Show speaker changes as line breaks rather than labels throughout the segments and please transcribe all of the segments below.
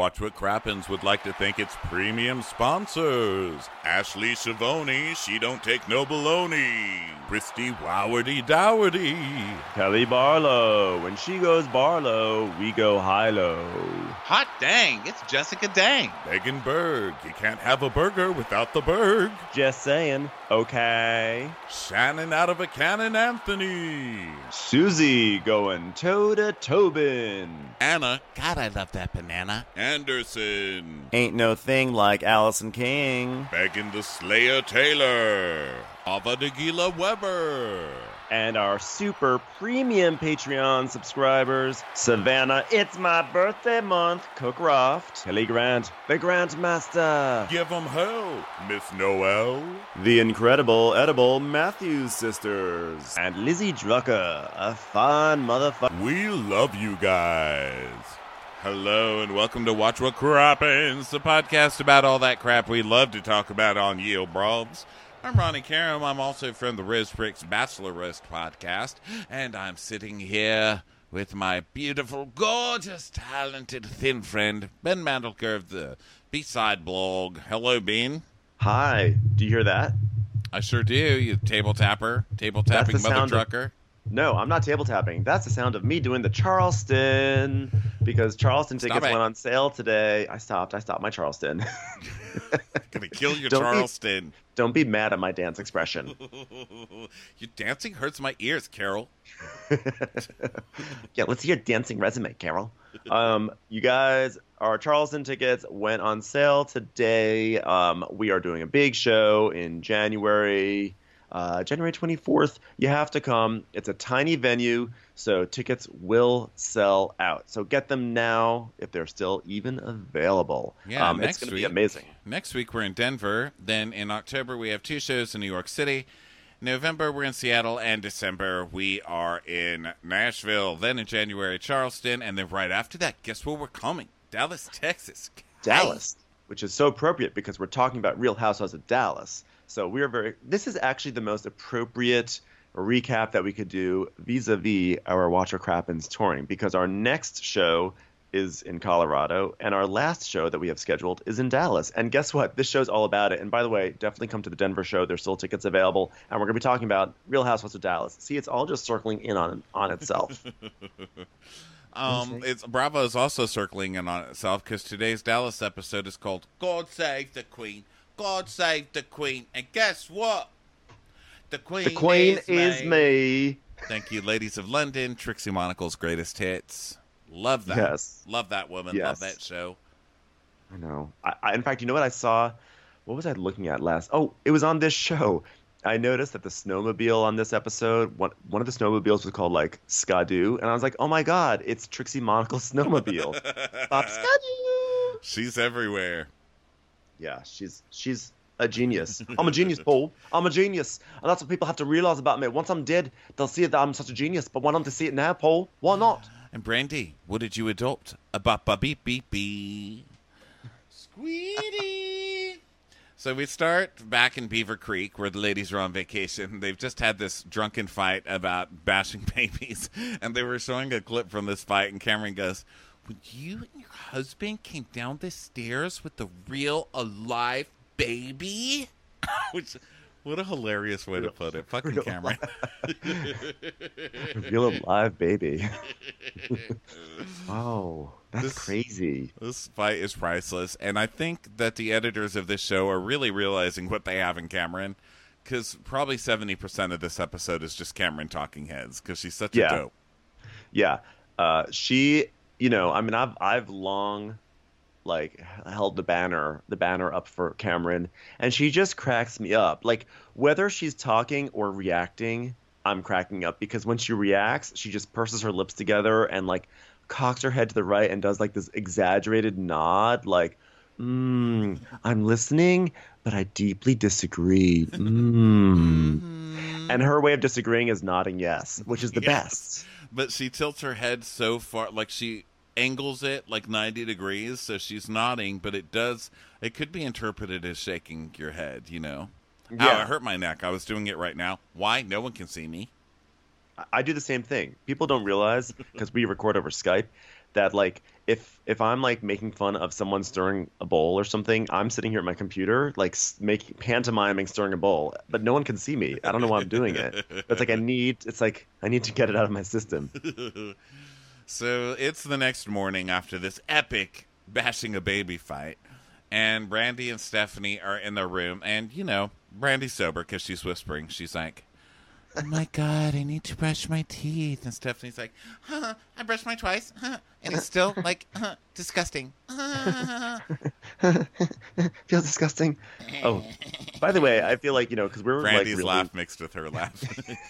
Watch What Crappens would like to thank its premium sponsors. Ashley Shavoni, she don't take no baloney. Christy Wowardy Dowardy.
Kelly Barlow, when she goes Barlow, we go high-low.
Hot dang, it's Jessica Dang.
Megan Berg, you can't have a burger without the Berg.
Just saying, okay.
Shannon out of a cannon Anthony.
Susie going toe to Tobin.
Anna
God, I love that banana.
Anderson.
Ain't no thing like Allison King.
Megan the Slayer Taylor. Ava Nagila Weber.
And our super premium Patreon subscribers, Savannah, it's my birthday month, Cookcroft, Kelly Grant, the Grantmaster,
Give 'em hell, Miss Noel.
The incredible edible Matthews sisters.
and Lizzie Drucker, a fun motherfucker.
We love you guys. Hello and welcome to Watch What Crappens, the podcast about all that crap we love to talk about on Yield Brobs. I'm Ronnie Karam. I'm also from the Riz Pricks Bachelor Roast podcast, and I'm sitting here with my beautiful, gorgeous, talented, thin friend, Ben Mandelker of the B-Side blog. Hello, Ben.
Hi, do you hear that?
I sure do, you table tapping
That's the
mother
sound of-
trucker.
No, I'm not table tapping. That's the sound of me doing the Charleston, because Charleston
Stop
tickets
it.
went on sale today. I stopped my Charleston.
Gonna kill your
Don't be-
Charleston.
Don't be mad at my dance expression.
Your dancing hurts my ears, Carol.
Yeah, let's see your dancing resume, Carol. You guys, our Charleston tickets went on sale today. We are doing a big show in January 24th. You have to come. It's a tiny venue, so tickets will sell out. So get them now if they're still even available.
Yeah,
it's
next
going to
week.
be amazing.
Next week we're in Denver. Then in October we have 2 shows in New York City. November we're in Seattle, and December we are in Nashville. Then in January Charleston, and then right after that, guess where we're coming? Dallas, Texas.
Dallas, which is so appropriate because we're talking about Real Housewives of Dallas. So this is actually the most appropriate recap that we could do vis-a-vis our Watch What Crappens touring, because our next show is in Colorado and our last show that we have scheduled is in Dallas. And guess what? This show's all about it. And by the way, definitely come to the Denver show. There's still tickets available. And we're going to be talking about Real Housewives of Dallas. See, it's all just circling in on itself.
It's Bravo is also circling in on itself because today's Dallas episode is called God Save the Queen. God Save the Queen. And guess what? The Queen,
The Queen
is
is me.
Thank you, ladies of London. Trixie Monocle's greatest hits. Love that.
Yes.
Love that woman.
Yes.
Love that show.
I know. In fact, you know what I saw? What was I looking at last? Oh, it was on this show. I noticed that the snowmobile on this episode, one of the snowmobiles was called like Skidoo, and I was like, oh my god, it's Trixie Monocle's snowmobile. Bop Skidoo.
She's everywhere.
Yeah, she's a genius. I'm a genius, Paul. I'm a genius, and that's what people have to realize about me. Once I'm dead, they'll see that I'm such a genius. But want them to see it now, Paul? Why not?
And Brandy, what did you adopt? A ba beep beep beep. Squeedy. So we start back in Beaver Creek where the ladies are on vacation. They've just had this drunken fight about bashing babies. And they were showing a clip from this fight. And Cameron goes, when you and your husband came down the stairs with the real alive baby? Which, what a hilarious way to put it. Fucking
real
Cameron.
Real alive baby. Oh, that's
This-
crazy.
This fight is priceless, and I think that the editors of this show are really realizing what they have in Cameron, because probably 70% of this episode is just Cameron talking heads, because she's such a dope.
Yeah. She, I mean, I've long like held the banner up for Cameron, and she just cracks me up. Like, whether she's talking or reacting, I'm cracking up, because when she reacts, she just purses her lips together and like cocks her head to the right and does like this exaggerated nod, like, I'm listening, but I deeply disagree. And her way of disagreeing is nodding yes, which is the best.
But she tilts her head so far, like she angles it like 90 degrees, so she's nodding, but it could be interpreted as shaking your head, Ow, it hurt my neck. I was doing it right now. Why? No one can see me.
I do the same thing. People don't realize, because we record over Skype, that like if I'm like making fun of someone stirring a bowl or something, I'm sitting here at my computer like making pantomiming stirring a bowl, but no one can see me. I don't know why I'm doing it. It's like I need to get it out of my system.
So it's the next morning after this epic bashing a baby fight, and Brandy and Stephanie are in their room, and you know, Brandy's sober because she's whispering. She's like, "Oh my God, I need to brush my teeth." And Stephanie's like, "Huh, I brushed mine twice, huh?" And it's still like, disgusting.
Feels disgusting. Oh, by the way, I feel like, you know, because we're
Brandy's
like really...
laugh mixed with her laugh.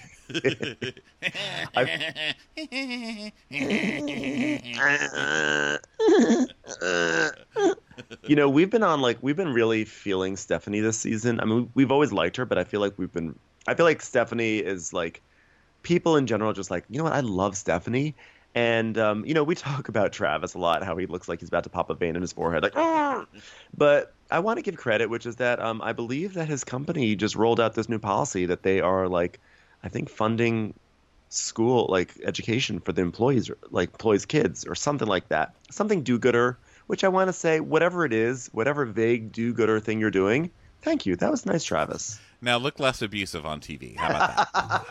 You know, we've been really feeling Stephanie this season. I mean, we've always liked her, but I feel like Stephanie is like, people in general just like, you know what, I love Stephanie. And, you know, we talk about Travis a lot, how he looks like he's about to pop a vein in his forehead, like, "Arr!" But I want to give credit, which is that I believe that his company just rolled out this new policy that they are, like, I think funding school, like, education for the employees, like, employees' kids or something like that. Something do-gooder, which I want to say, whatever it is, whatever vague do-gooder thing you're doing, thank you. That was nice, Travis.
Now look less abusive on TV. How about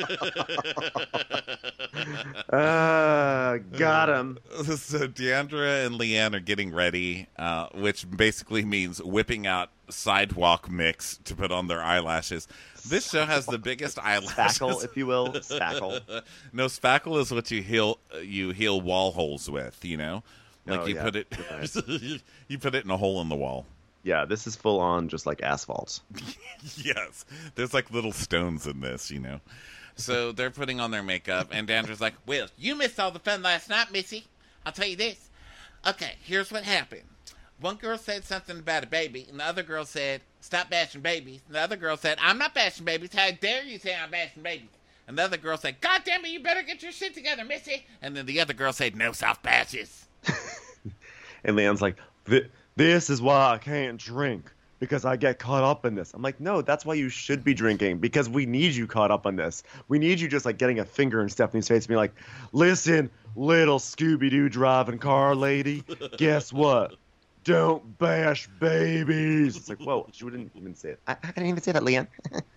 that?
Got him.
So Deandra and Leanne are getting ready, which basically means whipping out sidewalk mix to put on their eyelashes. This show has the biggest eyelashes.
Spackle, if you will. Spackle.
No, spackle is what you heal wall holes with, you know? Like put it you put it in a hole in the wall.
Yeah, this is full on just like asphalt.
Yes. There's like little stones in this, you know. So they're putting on their makeup, and Dandra's like,
"Well, you missed all the fun last night, Missy. I'll tell you this. Okay, here's what happened. One girl said something about a baby, and the other girl said, 'Stop bashing babies.' And the other girl said, 'I'm not bashing babies. How dare you say I'm bashing babies?' And the other girl said, 'God damn it, you better get your shit together, Missy.' And then the other girl said, 'No soft bashes.'"
And Leon's like, "This is why I can't drink, because I get caught up in this." I'm like, no, that's why you should be drinking, because we need you caught up on this. We need you just like getting a finger in Stephanie's face and being like, "Listen, little Scooby-Doo driving car lady, guess what? Don't bash babies." It's like, whoa, she didn't even say it. I didn't even say that, Leanne.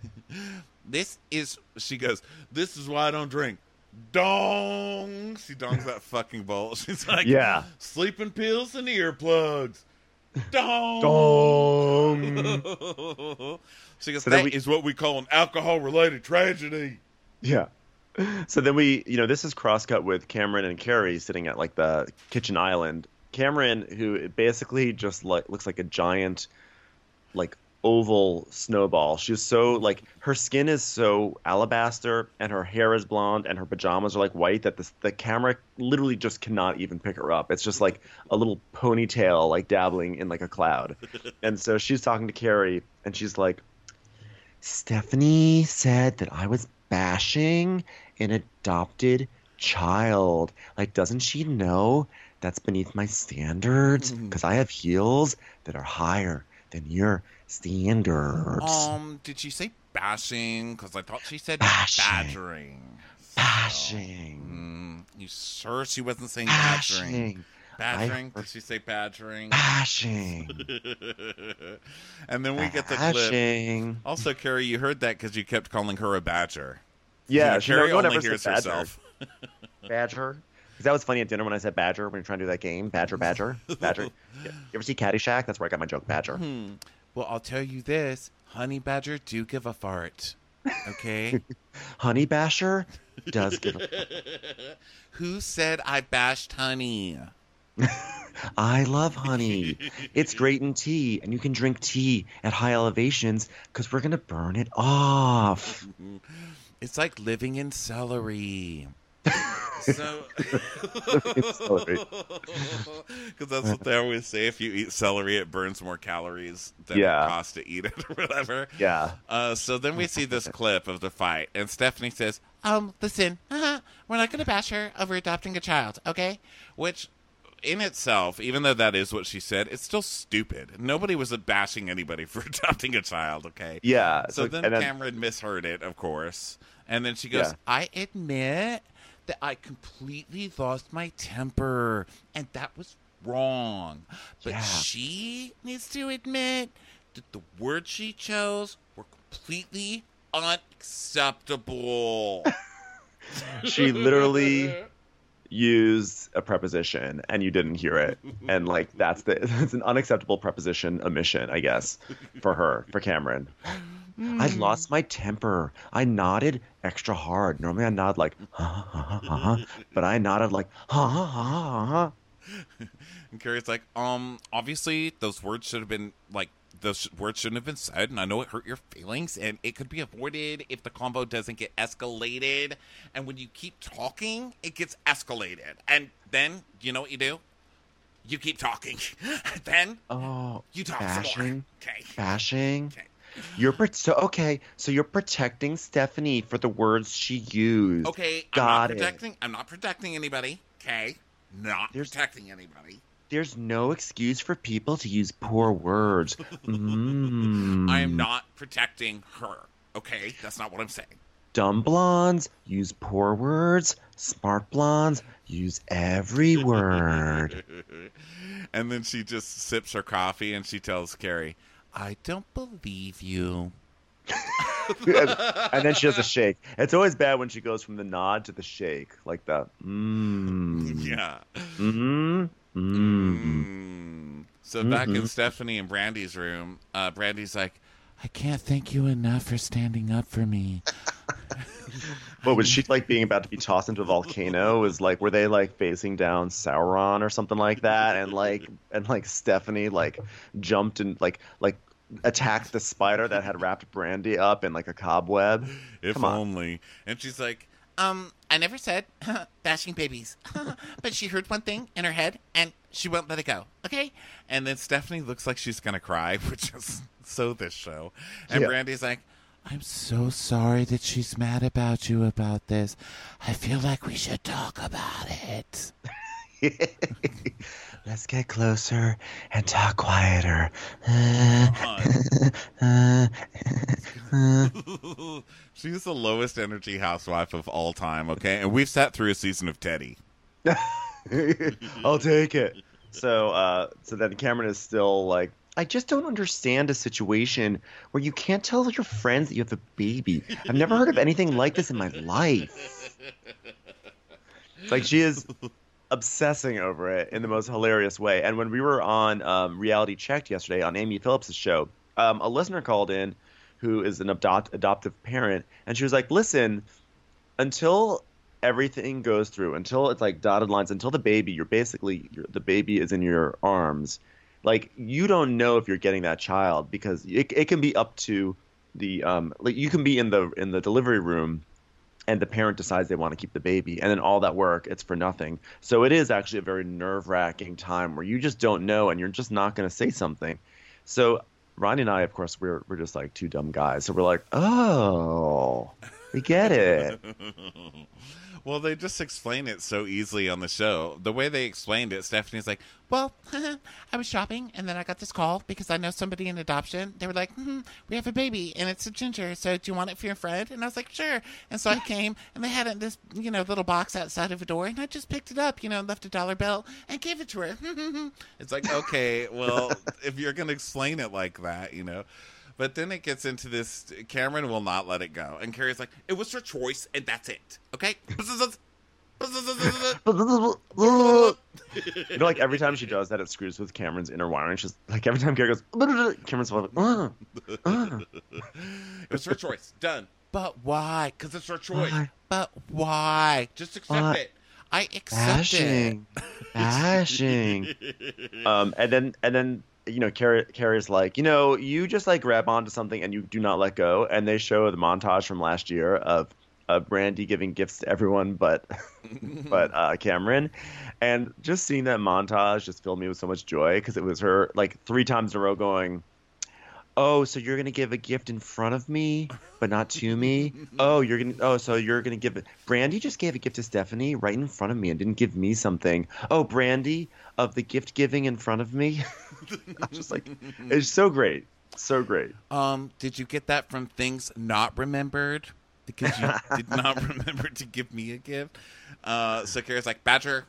She goes, "This is why I don't drink." Dong! She dongs that fucking bowl. She's like,
Yeah.
"Sleeping pills and earplugs." Dong!
Dong!
She goes,
So
"That is what we call an alcohol-related tragedy."
Yeah. So then we, you know, this is cross-cut with Cameron and Carrie sitting at like the kitchen island. Cameron, who basically just like looks like a giant, like oval snowball. She's so like, her skin is so alabaster and her hair is blonde and her pajamas are like white that the camera literally just cannot even pick her up. It's just like a little ponytail like dabbling in like a cloud. And so she's talking to Carrie and she's like, "Stephanie said that I was bashing an adopted child. Like, doesn't she know that's beneath my standards? Because I have heels that are higher than your standards."
Did she say bashing? Because I thought she said
Bashing.
badgering.
Bashing.
You sure she wasn't saying badgering?
Bashing.
Badgering? Did she say badgering?
Bashing.
And then we get the clip.
Bashing.
Also, Carrie, you heard that because you kept calling her a badger.
Yeah,
You know,
she
Carrie
no one
only
ever
hears
said badger.
herself.
Badger. Because that was funny at dinner when I said badger when you're trying to do that game. Badger. Badger. Yeah. You ever see Caddyshack? That's where I got my joke, badger.
Well, I'll tell you this. Honey badger do give a fart. Okay?
Honey Basher does give a...
Who said I bashed honey?
I love honey. It's great in tea, and you can drink tea at high elevations because we're going to burn it off.
It's like living in celery. So,
Celery.
because that's what they always say. If you eat celery, it burns more calories than
Yeah.
it costs to eat it or whatever.
Yeah.
So then we see this clip of the fight, and Stephanie says,
Listen, we're not going to bash her over adopting a child, okay?
which in itself, even though that is what she said, it's still stupid. Nobody was bashing anybody for adopting a child, okay?
Yeah.
So
like-
then
and
Cameron misheard it, of course. And then she goes,
Yeah.
I admit that I completely lost my temper, and that was wrong. But
Yeah.
she needs to admit that the words she chose were completely unacceptable.
She literally used a preposition and you didn't hear it, and like that's an unacceptable preposition omission, I guess, for Cameron. I lost my temper. I nodded extra hard. Normally I nod like ha ha ha ha ha, but I nodded like ha ha ha ha ha.
And Carrie's like, obviously those words should have been like, those words shouldn't have been said, and I know it hurt your feelings, and it could be avoided if the combo doesn't get escalated. And when you keep talking, it gets escalated. And then, you know what you do? You keep talking. Then
Oh,
you talk some more.
bashing,
Okay.
bashing.
Okay.
So you're protecting Stephanie for the words she used.
Okay,
Got it.
I'm not protecting anybody. Okay? Not
There's-
protecting anybody.
There's no excuse for people to use poor words.
I am not protecting her. Okay? That's not what I'm saying.
Dumb blondes use poor words. Smart blondes use every word.
And then she just sips her coffee and she tells Carrie, I don't believe you.
And then she does a shake. It's always bad when she goes from the nod to the shake, like the
Yeah. So back in Stephanie and Brandy's room, Brandy's like, I can't thank you enough for standing up for me.
What was she like being about to be tossed into a volcano? Was like, were they like facing down Sauron or something like that? And like Stephanie like jumped and like attacked the spider that had wrapped Brandy up in like a cobweb.
If
Come on.
only. And she's like,
I never said bashing babies, but she heard one thing in her head and she won't let it go. Okay?
and then Stephanie looks like she's going to cry, which is so this show. And
Yeah.
Brandy's like, I'm so sorry that she's mad about you about this. I feel like we should talk about it.
Let's get closer and talk quieter.
She's the lowest energy housewife of all time, okay? And we've sat through a season of Teddy.
I'll take it. So then Cameron is still like, I just don't understand a situation where you can't tell your friends that you have a baby. I've never heard of anything like this in my life. It's like she is obsessing over it in the most hilarious way. And when we were on Reality Checked yesterday on Amy Phillips' show, a listener called in who is an adoptive parent, and she was like, listen, until everything goes through, until it's like dotted lines, until the baby, the baby is in your arms, like you don't know if you're getting that child, because it can be up to the like you can be in the delivery room and the parent decides they want to keep the baby, and then all that work, it's for nothing. So it is actually a very nerve-wracking time where you just don't know and you're just not going to say something. So Ronnie and I, of course, we're just like two dumb guys. So we're like, oh, we get it.
Well, they just explain it so easily on the show. The way they explained it, Stephanie's like,
Well, I was shopping and then I got this call because I know somebody in adoption. They were like, we have a baby and it's a ginger. So do you want it for your friend? And I was like, sure. And so I came and they had it in this, little box outside of a door, and I just picked it up, left a $1 bill and gave it to her.
it's like, okay, well, if you're going to explain it like that, But then it gets into this, Cameron will not let it go. And Carrie's like, it was her choice, and that's it. Okay?
Like every time she does that, it screws with Cameron's inner wiring. She's like, every time Carrie goes, Cameron's like,
It was her choice. Done. But why? Because it's her choice.
Why?
But why? Just accept
Why?
it. I accept
bashing. And then Carrie's like, you just like grab onto something and you do not let go. And they show the montage from last year of Brandy giving gifts to everyone but Cameron. And just seeing that montage just filled me with so much joy, because it was her like 3 times in a row going, oh, so you're going to give a gift in front of me, but not to me? So you're going to give it. Brandy just gave a gift to Stephanie right in front of me and didn't give me something. Oh, Brandy, of the gift giving in front of me? I'm just like, it's so great. So great.
Did you get that from Things Not Remembered? because you did not remember to give me a gift. So Carrie's like, Badger.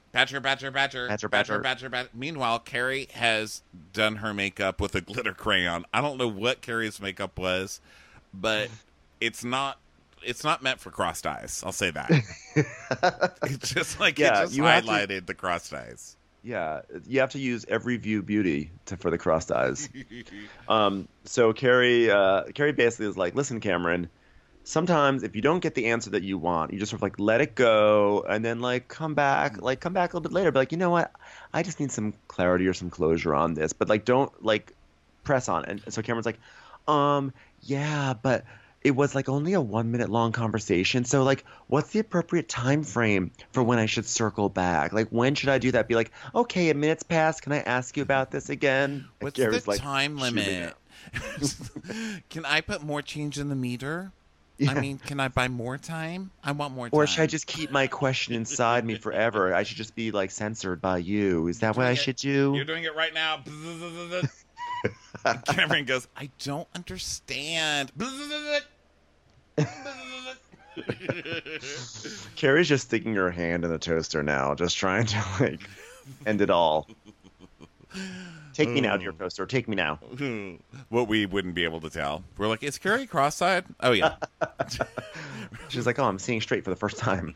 Meanwhile, Carrie has done her makeup with a glitter crayon. I don't know what Carrie's makeup was, but it's not meant for crossed eyes. I'll say that. It's just like it just highlighted the crossed eyes.
Yeah, you have to use Every View Beauty for the crossed eyes. So Carrie basically is like, listen, Cameron, sometimes if you don't get the answer that you want, you just sort of like let it go and then come back a little bit later. But like, you know what? I just need some clarity or some closure on this. But like, don't press on. And so Cameron's like, yeah, but it was only a 1 minute long conversation. So what's the appropriate time frame for when I should circle back? When should I do that? Be like, okay, a minute's passed. Can I ask you about this again?
What's the time limit? Can I put more change in the meter? Yeah. I mean, can I buy more time? I want more time.
Or should I just keep my question inside me forever? I should just be censored by you. Is that what I should do?
You're doing it right now. Cameron goes, I don't understand.
Carrie's just sticking her hand in the toaster now, just trying to end it all. Take me now, dear toaster. Take me now.
What we wouldn't be able to tell. We're like, is Carrie cross-eyed? Oh, yeah.
She's like, oh, I'm seeing straight for the first time.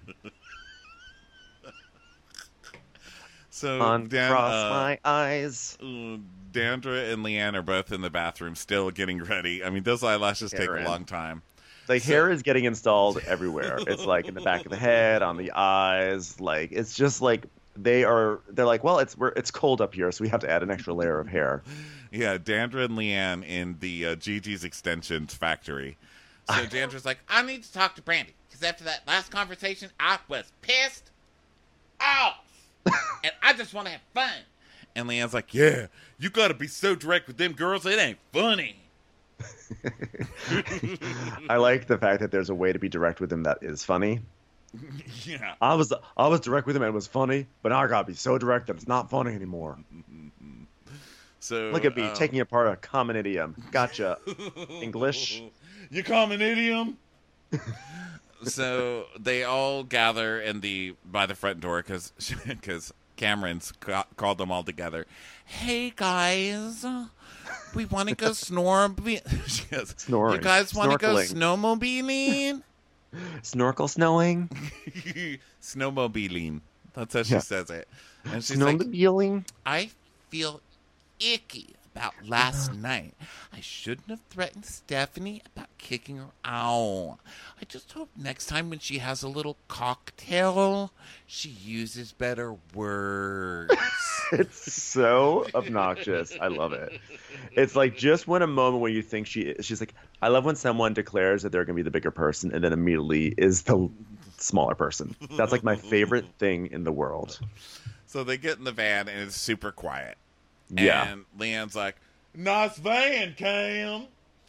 So
uncross my eyes.
Dandra and Leanne are both in the bathroom still getting ready. I mean, those eyelashes take a long time.
Hair is getting installed everywhere. It's in the back of the head, on the eyes. It's just they're like, well, it's cold up here, so we have to add an extra layer of hair.
Yeah, Dandra and Leanne in the Gigi's Extensions factory. So Dandra's like,
I need to talk to Brandy, because after that last conversation, I was pissed off. And I just want to have fun.
And Leanne's like, yeah, you got to be so direct with them girls. It ain't funny.
I like the fact that there's a way to be direct with him that is funny.
Yeah.
I was direct with him and it was funny, but now I got to be so direct that it's not funny anymore.
So
look at me taking apart a common idiom. Gotcha. English.
You common idiom? So they all gather by the front door because Cameron's called them all together. Hey guys, we want to go snoring. You guys want to go snowmobiling?
Snorkel snowing?
Snowmobiling. That's how she says it. And she's
snowmobiling?
Like, I feel icky about last night. I shouldn't have threatened Stephanie about kicking her out. I just hope next time when she has a little cocktail, she uses better words.
It's so obnoxious. I love it. It's just when a moment when you think she's like, I love when someone declares that they're going to be the bigger person and then immediately is the smaller person. That's my favorite thing in the world.
So they get in the van and it's super quiet.
Yeah.
And Leanne's like, nice van, Cam.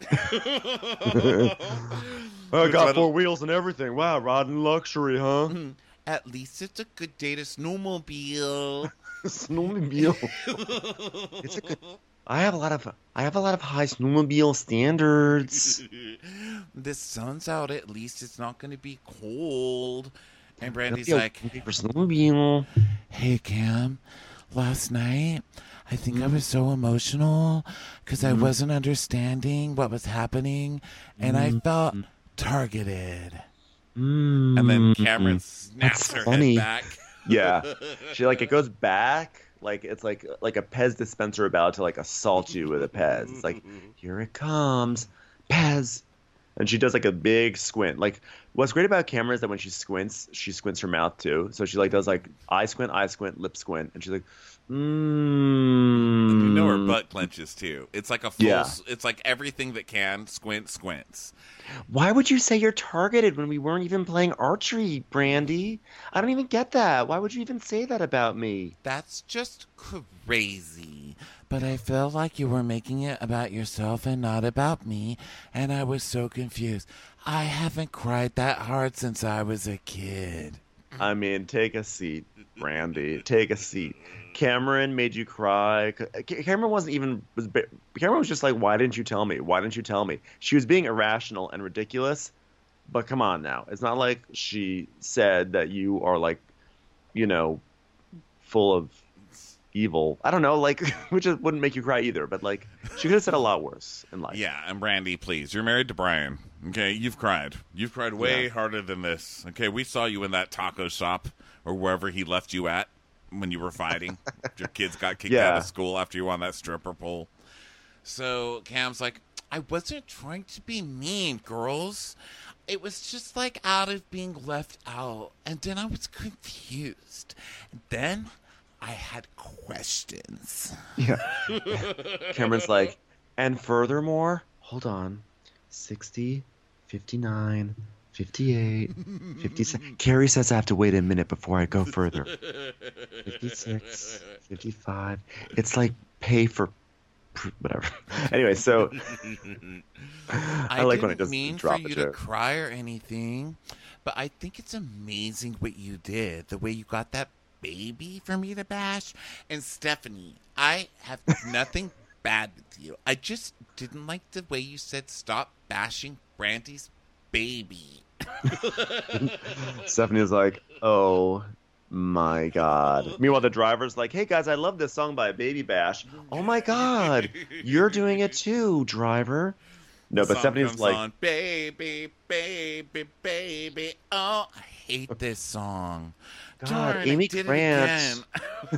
I got 4 wheels and everything. Wow, riding luxury, huh?
At least it's a good day to snowmobile.
Snowmobile. It's a good. I have a lot of high snowmobile standards.
The sun's out. At least it's not going to be cold. And Brandy's
like, for snowmobile.
Hey, Cam. Last night, I think I was so emotional because I wasn't understanding what was happening, and I felt targeted.
And then Cameron snaps her head back.
Yeah, she it goes back it's like a Pez dispenser about to assault you with a Pez. It's like, here it comes, Pez. And she does a big squint. What's great about Cameron is that when she squints her mouth too. So she does eye squint, lip squint, and she's like,
And you know her butt clenches too. It's like a full. It's like everything that can squints.
Why would you say you're targeted when we weren't even playing archery, Brandy? I don't even get that. Why would you even say that about me?
That's just crazy. But I felt like you were making it about yourself and not about me, and I was so confused. I haven't cried that hard since I was a kid.
I mean, take a seat, Brandy. Take a seat. Cameron made you cry. Cameron was just like, why didn't you tell me? Why didn't you tell me? She was being irrational and ridiculous, But come on now. It's not like she said that you are like, you know, full of evil. I don't know, like, which wouldn't make you cry either. But like, she could have said a lot worse in life.
Yeah, and Brandy, please. You're married to Brian. Okay, you've cried. You've cried way harder than this. Okay, we saw you in that taco shop or wherever he left you at when you were fighting. Your kids got kicked out of school after you were on that stripper pole. So Cam's like, I wasn't trying to be mean, girls. It was just like out of being left out. And then I was confused. And then I had questions.
Yeah. Cameron's like, and furthermore, hold on, 60, 59, 58, 57. Carrie says I have to wait a minute before I go further. 56, 55. It's like pay for whatever. Anyway, so I like when it doesn't
mean
drop
for
a
you
joke.
to cry or anything, but I think it's amazing what you did. The way you got that baby for me to bash. And Stephanie, I have nothing bad with you. I just didn't like the way you said stop bashing Brandy's baby.
Stephanie is like, oh my God. Meanwhile, the driver's like, hey guys, I love this song by Baby Bash. Oh my God, you're doing it too, driver. No, but Stephanie's like,
on, baby, baby, baby. Oh, I hate this song.
God,
Darn,
Amy
I did
Grant.
It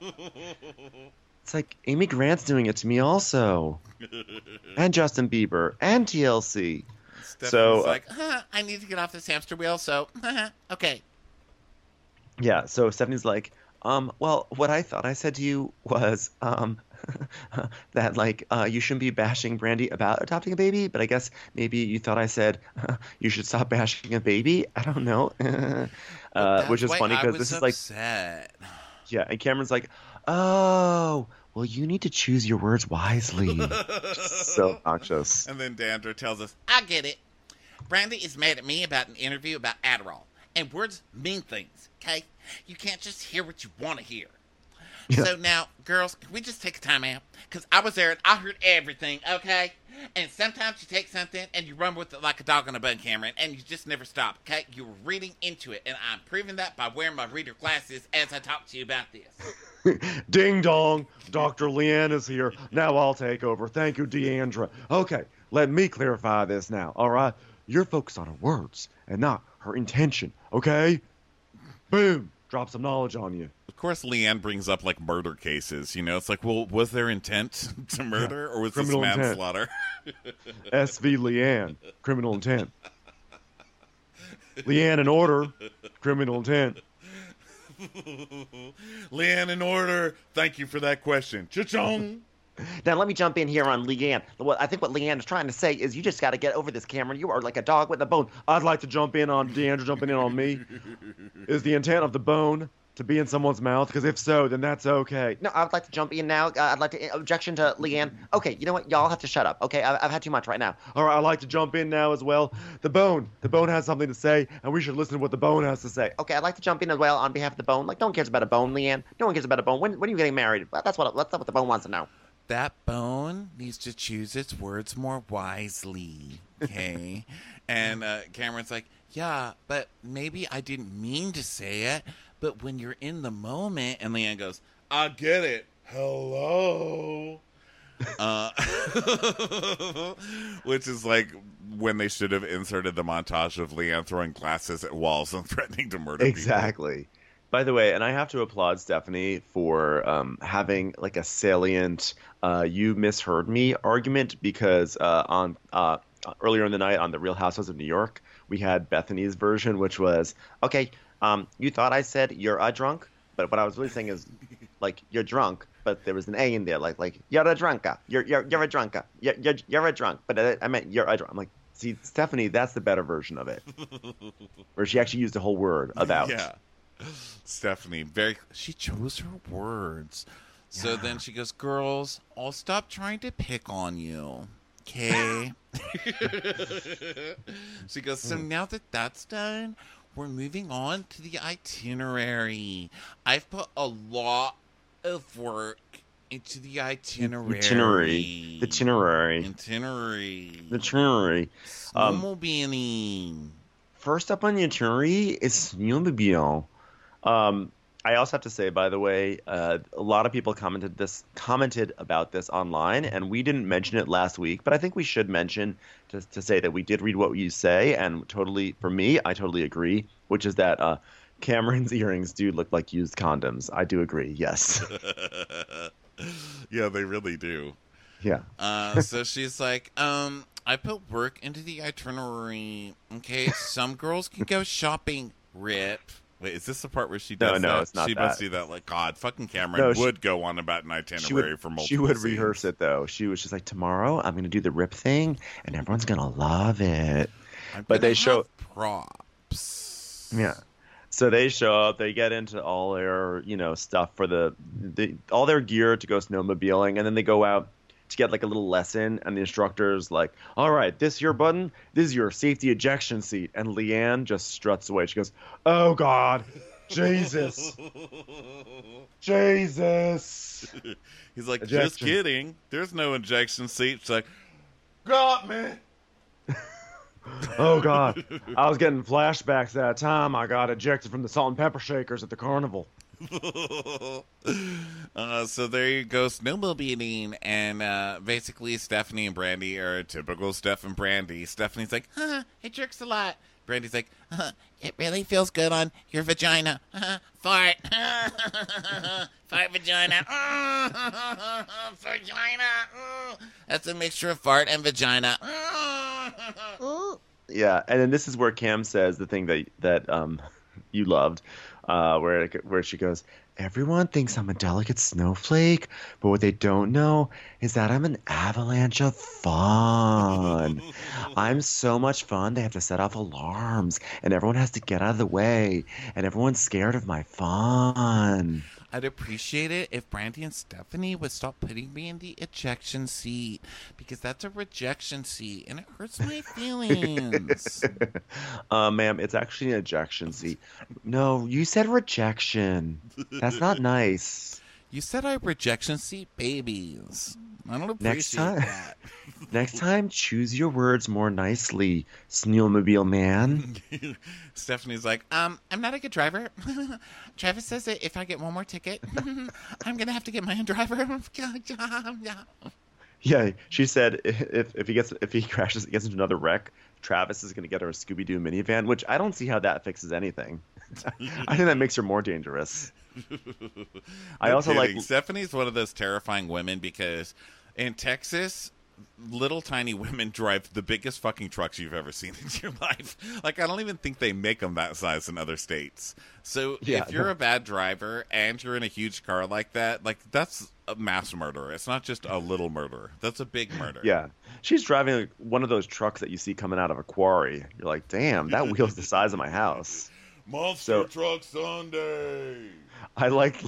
It's like Amy Grant's doing it to me also, and Justin Bieber and TLC.
Stephanie's
So
like, I need to get off this hamster wheel. So, okay.
yeah, so Stephanie's like, well, what I thought I said to you was, that like you shouldn't be bashing Brandy about adopting a baby, but I guess maybe you thought I said you should stop bashing a baby. I don't know, which is funny because this is like, yeah, and Cameron's like, oh, well, you need to choose your words wisely. So obnoxious.
And then Dandra tells us,
I get it. Brandy is mad at me about an interview about Adderall. And words mean things, okay? You can't just hear what you want to hear.
Yeah.
So now, girls, can we just take a time out? Because I was there and I heard everything, okay? And sometimes you take something and you run with it like a dog on a bun, Cameron, and you just never stop, okay? You were reading into it, and I'm proving that by wearing my reader glasses as I talk to you about this.
Ding dong, Dr. Leanne is here. Now I'll take over. Thank you, Deandra. Okay, let me clarify this now, all right? You're focused on her words and not her intention, okay? Boom, drop some knowledge on you.
of course, Leanne brings up like murder cases. You know, it's like, well, was there intent to murder or was this
Criminal intent.
manslaughter?
SV Leanne, criminal intent. Leanne in order, criminal intent.
Leanne in order. Thank you for that question. Cha-chong.
Now, let me jump in here on Leanne. I think what Leanne is trying to say is you just got to get over this, Cameron. You are like a dog with a bone.
I'd like to jump in on Deandra jumping in on me. Is the intent of the bone to be in someone's mouth? Because if so, then that's okay.
No, I'd like to jump in now. I'd like to objection to Leanne. Okay, you know what? Y'all have to shut up. Okay, I've had too much right now.
All right, I'd like to jump in now as well. The bone has something to say, and we should listen to what the bone has to say.
Okay, I'd like to jump in as well on behalf of the bone. Like, no one cares about a bone, Leanne. No one cares about a bone. When are you getting married? That's what the bone wants to know.
That bone needs to choose its words more wisely, okay? And Cameron's like, yeah, but maybe I didn't mean to say it, but when you're in the moment, and Leanne goes,
I get it. Hello. Which is like when they should have inserted the montage of Leanne throwing glasses at walls and threatening to murder people.
Exactly. By the way, and I have to applaud Stephanie for having like a salient "you misheard me" argument because on earlier in the night on the Real Housewives of New York, we had Bethany's version, which was, okay, you thought I said you're a drunk, but what I was really saying is like you're drunk, but there was an A in there, like you're a drunka, you're a drunka, you're a drunk, but I meant you're a drunk. I'm like, see, Stephanie, that's the better version of it, where she actually used a whole word about.
Yeah. Stephanie, she chose her words. So then she goes, girls, I'll stop trying to pick on you. Okay. She goes, so now that that's done, we're moving on to the itinerary. I've put a lot of work into the itinerary.
The itinerary.
Snowmobiling.
First up on the itinerary is snowmobile. I also have to say, by the way, a lot of people commented about this online, and we didn't mention it last week, but I think we should mention to say that we did read what you say, and totally, for me, I totally agree, which is that Cameron's earrings do look like used condoms. I do agree, yes.
Yeah, they really do.
Yeah.
So she's like, I put work into the itinerary. Okay, some girls can go shopping. Rip. Wait, is this the part where she does that?
No, it's not
She
that.
must do that. Like, God, fucking Cameron would go on about an itinerary for multiple
She would
scenes.
rehearse it, though. She was just like, tomorrow I'm going to do the rip thing, and everyone's going to love it. But they show
props.
Yeah. So they show up, they get into all their, stuff for all their gear to go snowmobiling, and then they go out to get like a little lesson, and the instructor's like, all right, this your button, this is your safety ejection seat. And Leanne just struts away. She goes, oh God, Jesus. Jesus.
He's like,
Ejection.
just kidding. There's no ejection seat. She's like,
Got me. Oh God, I was getting flashbacks that time I got ejected from the salt and pepper shakers at the carnival.
So there you go, snowmobiling, and basically Stephanie and Brandy are typical Steph and Brandy. Stephanie's like,
It jerks a lot.
Brandy's like,
It really feels good on your vagina. Fart. Fart vagina. Vagina. That's a mixture of fart and vagina.
Yeah, and then this is where Cam says the thing that you loved, where she goes, everyone thinks I'm a delicate snowflake, but what they don't know is that I'm an avalanche of fun. I'm so much fun, they have to set off alarms, and everyone has to get out of the way, and everyone's scared of my fun.
I'd appreciate it if Brandy and Stephanie would stop putting me in the ejection seat, because that's a rejection seat, and it hurts my feelings.
Ma'am, it's actually an ejection seat. No, you said rejection. That's not nice.
You said I rejection seat babies. I don't appreciate
Next time,
that.
next time, choose your words more nicely, Snowmobile man.
Stephanie's like,
I'm not a good driver. Travis says that if I get one more ticket, I'm gonna have to get my own driver.
Yeah, she said if he crashes, gets into another wreck, Travis is going to get her a Scooby-Doo minivan, which I don't see how that fixes anything. I think that makes her more dangerous. I also like
Stephanie's one of those terrifying women because in Texas, little tiny women drive the biggest fucking trucks you've ever seen in your life. Like, I don't even think they make them that size in other states. So if you're a bad driver and you're in a huge car like that, like, that's a mass murder. It's not just a little murder. That's a big murder.
Yeah. She's driving like one of those trucks that you see coming out of a quarry. You're like, damn, that wheel's the size of my house.
Monster Truck Sunday.
I like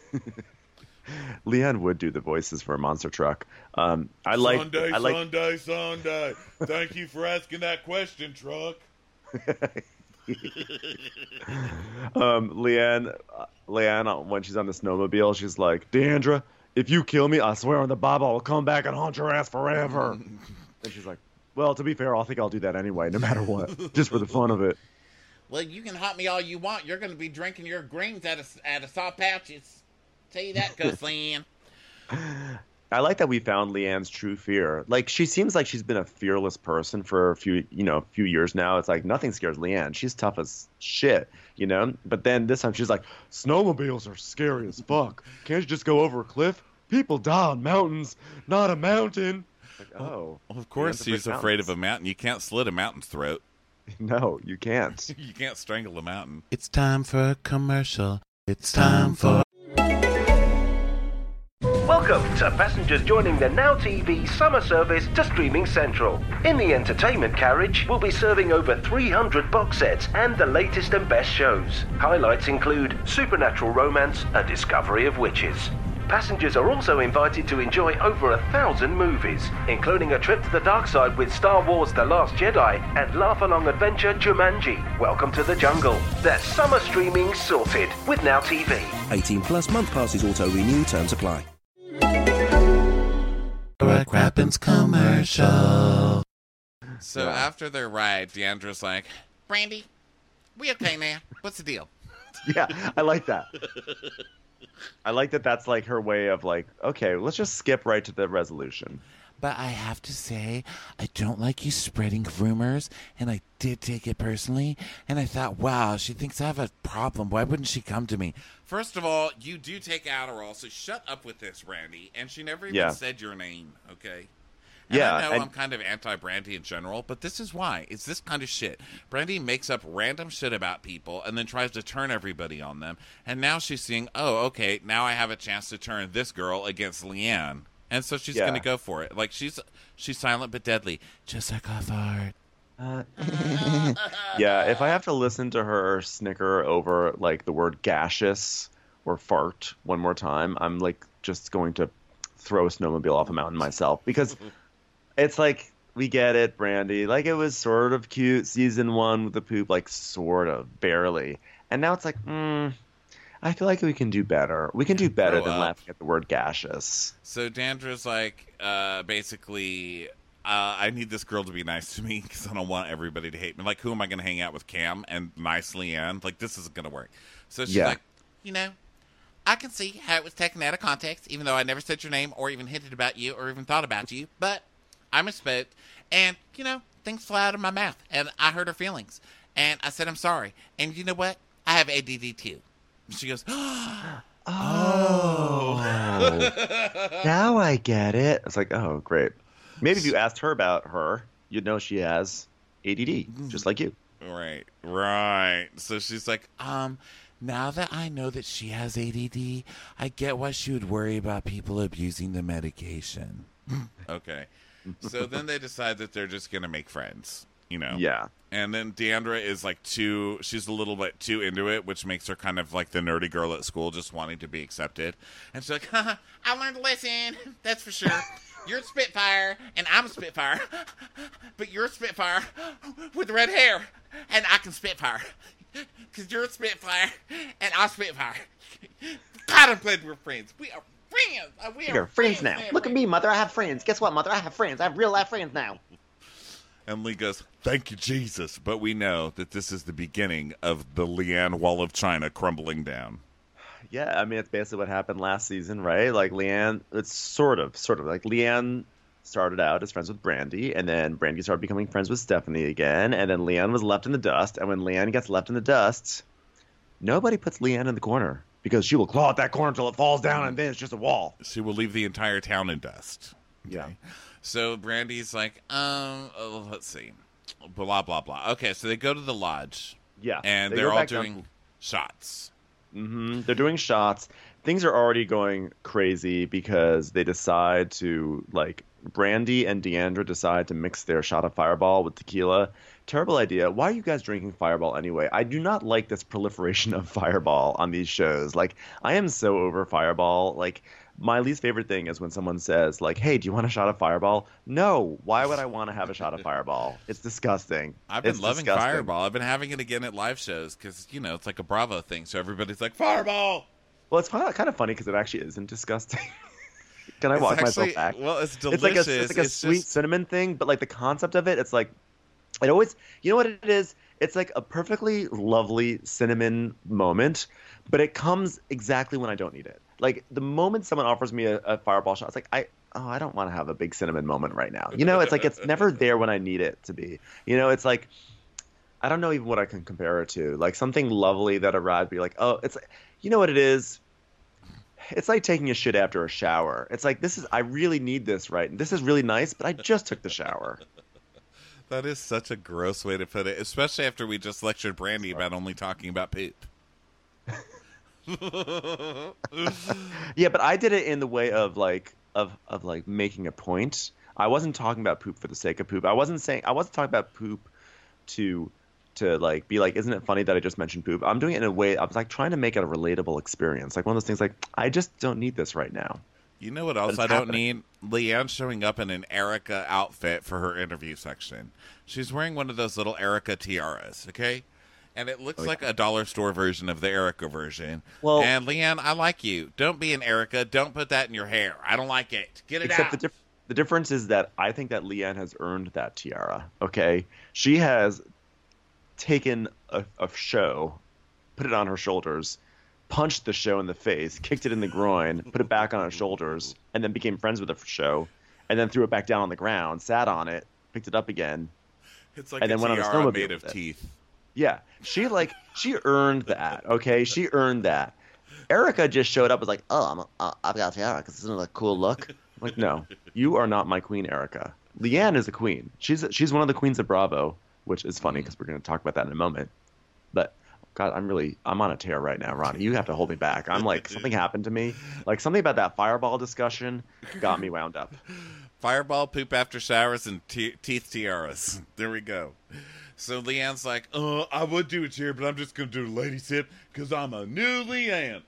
Leanne would do the voices for a monster truck.
Sunday. Thank you for asking that question, truck.
Leanne, when she's on the snowmobile, she's like, Deandra, if you kill me, I swear on the Bible, I'll come back and haunt your ass forever. And she's like, well, to be fair, I think I'll do that anyway, no matter what, just for the fun of it.
Well, you can haunt me all you want. You're going to be drinking your greens out of Saw Pouches. Tell you that, Ghost Leanne.
I like that we found Leanne's true fear. Like, she seems like she's been a fearless person for a few years now. It's like nothing scares Leanne. She's tough as shit, But then this time she's like, snowmobiles are scary as fuck. Can't you just go over a cliff? People die on mountains, not a mountain. Like,
well, of course she's afraid of a mountain. You can't slit a mountain's throat.
No, you can't.
You can't strangle a mountain.
It's time for a commercial. It's time for...
Welcome to passengers joining the Now TV summer service to Streaming Central. In the entertainment carriage, we'll be serving over 300 box sets and the latest and best shows. Highlights include Supernatural Romance, A Discovery of Witches. Passengers are also invited to enjoy over 1,000 movies, including a trip to the dark side with Star Wars The Last Jedi and laugh-along adventure Jumanji. Welcome to the jungle. That's summer streaming sorted with Now TV.
18 plus month passes auto renew, terms apply.
Crappens commercial.
So after their ride, Deandra's like,
Brandy, we okay now? What's the deal?
Yeah, I like that. I like that that's like her way of like, okay, let's just skip right to the resolution.
But I have to say, I don't like you spreading rumors, and I did take it personally, and I thought, wow, she thinks I have a problem. Why wouldn't she come to me?
first of all, you do take Adderall, so shut up with this, Brandy. And she never even said your name, okay? And I know I'm kind of anti-Brandy in general, but this is why. It's this kind of shit. Brandy makes up random shit about people and then tries to turn everybody on them. And now she's seeing, oh, okay, now I have a chance to turn this girl against Leanne. And so she's going to go for it. Like, she's silent but deadly. Just like a fart.
Yeah, if I have to listen to her snicker over, like, the word gaseous or fart one more time, I'm, like, just going to throw a snowmobile off a mountain myself. Because it's like, we get it, Brandy. Like, it was sort of cute season 1 with the poop, like, sort of, barely. And now it's like, I feel like we can do better. We can do better than laughing at the word gaseous.
So Deandra's like, basically, I need this girl to be nice to me because I don't want everybody to hate me. Like, who am I going to hang out with, Cam and nice Leanne? Like, this isn't going to work. So she's like,
you know, I can see how it was taken out of context, even though I never said your name or even hinted about you or even thought about you. But I misspoke. And, you know, things fly out of my mouth. And I hurt her feelings. And I said, I'm sorry. And you know what? I have ADD too. She goes,
oh. Now I get it. It's like, oh, great. Maybe if you asked her about her, you'd know she has ADD, just like you.
Right. So she's like,
now that I know that she has ADD, I get why she would worry about people abusing the medication.
Okay. So then they decide that they're just going to make friends, you know?
Yeah.
And then Deandra is like she's a little bit too into it, which makes her kind of like the nerdy girl at school just wanting to be accepted. And she's like,
I learned a lesson, that's for sure. You're a Spitfire, and I'm a Spitfire. But you're a Spitfire with red hair, and I can Spitfire. Because you're a Spitfire, and I'm Spitfire. God, I'm glad we're friends. We are friends.
We are friends now. Look at me, Mother. I have friends. Guess what, Mother? I have friends. I have real life friends now.
And Lee goes, thank you, Jesus. But we know that this is the beginning of the Leanne Wall of China crumbling down.
Yeah, I mean, it's basically what happened last season, right? Like, Leanne, it's sort of. Like, Leanne started out as friends with Brandy, and then Brandy started becoming friends with Stephanie again, and then Leanne was left in the dust. And when Leanne gets left in the dust, nobody puts Leanne in the corner, because she will claw at that corner until it falls down, and then it's just a wall.
She will leave the entire town in dust.
Okay? Yeah.
So Brandy's like, let's see, blah, blah, blah. Okay, so they go to the lodge.
Yeah.
And they're all doing shots.
Mm-hmm. They're doing shots. Things are already going crazy because they decide to, like, Brandy and Deandra decide to mix their shot of Fireball with tequila. Terrible idea. Why are you guys drinking Fireball anyway? I do not like this proliferation of Fireball on these shows. Like, I am so over Fireball. Like, my least favorite thing is when someone says, like, hey, do you want a shot of Fireball? No. Why would I want to have a shot of Fireball? It's disgusting.
I've been loving Fireball. I've been having it again at live shows because, you know, it's like a Bravo thing. So everybody's like, Fireball!
Well, it's kind of funny because it actually isn't disgusting. Can I walk myself back?
Well, it's delicious.
It's like a sweet cinnamon thing, but, like, the concept of it, it's like, it always, you know what it is? It's like a perfectly lovely cinnamon moment, but it comes exactly when I don't need it. Like, the moment someone offers me a Fireball shot, it's like, I don't want to have a big cinnamon moment right now. You know, it's like, it's never there when I need it to be. You know, it's like, I don't know even what I can compare it to. Like, something lovely that arrived, be like, oh, it's, you know what it is? It's like taking a shit after a shower. It's like, I really need this, right? And this is really nice, but I just took the shower.
That is such a gross way to put it, especially after we just lectured Brandy about only talking about poop.
Yeah, but I did it in the way of like making a point. I wasn't talking about poop for the sake of poop. I wasn't talking about poop to like be like, isn't it funny that I just mentioned poop? I'm doing it in a way I was like trying to make it a relatable experience. Like one of those things like, I just don't need this right now.
You know what else I don't need? Leanne showing up in an Erica outfit for her interview section. She's wearing one of those little Erica tiaras, okay? And it looks like a dollar store version of the Erica version. Well, and Leanne, I like you. Don't be an Erica. Don't put that in your hair. I don't like it. Get it out.
The difference is that I think that Leanne has earned that tiara. Okay, she has taken a show, put it on her shoulders, punched the show in the face, kicked it in the groin, put it back on her shoulders, and then became friends with the show, and then threw it back down on the ground, sat on it, picked it up again.
It's like
and
a
then went on a
tiara
snowmobile
made
with
of
it.
teeth.
Yeah, she earned that. Okay, she earned that. Erica just showed up, was like, "Oh, I've got a tiara because it's a cool look." I'm like, no, you are not my queen, Erica. Leanne is a queen. She's one of the queens of Bravo, which is funny because we're going to talk about that in a moment. But God, I'm on a tear right now, Ronnie. You have to hold me back. I'm like, something happened to me. Like something about that fireball discussion got me wound up.
Fireball, poop after showers, and teeth tiaras. There we go. So Leanne's like, I would do a cheer, but I'm just going to do a lady sip because I'm a new Leanne.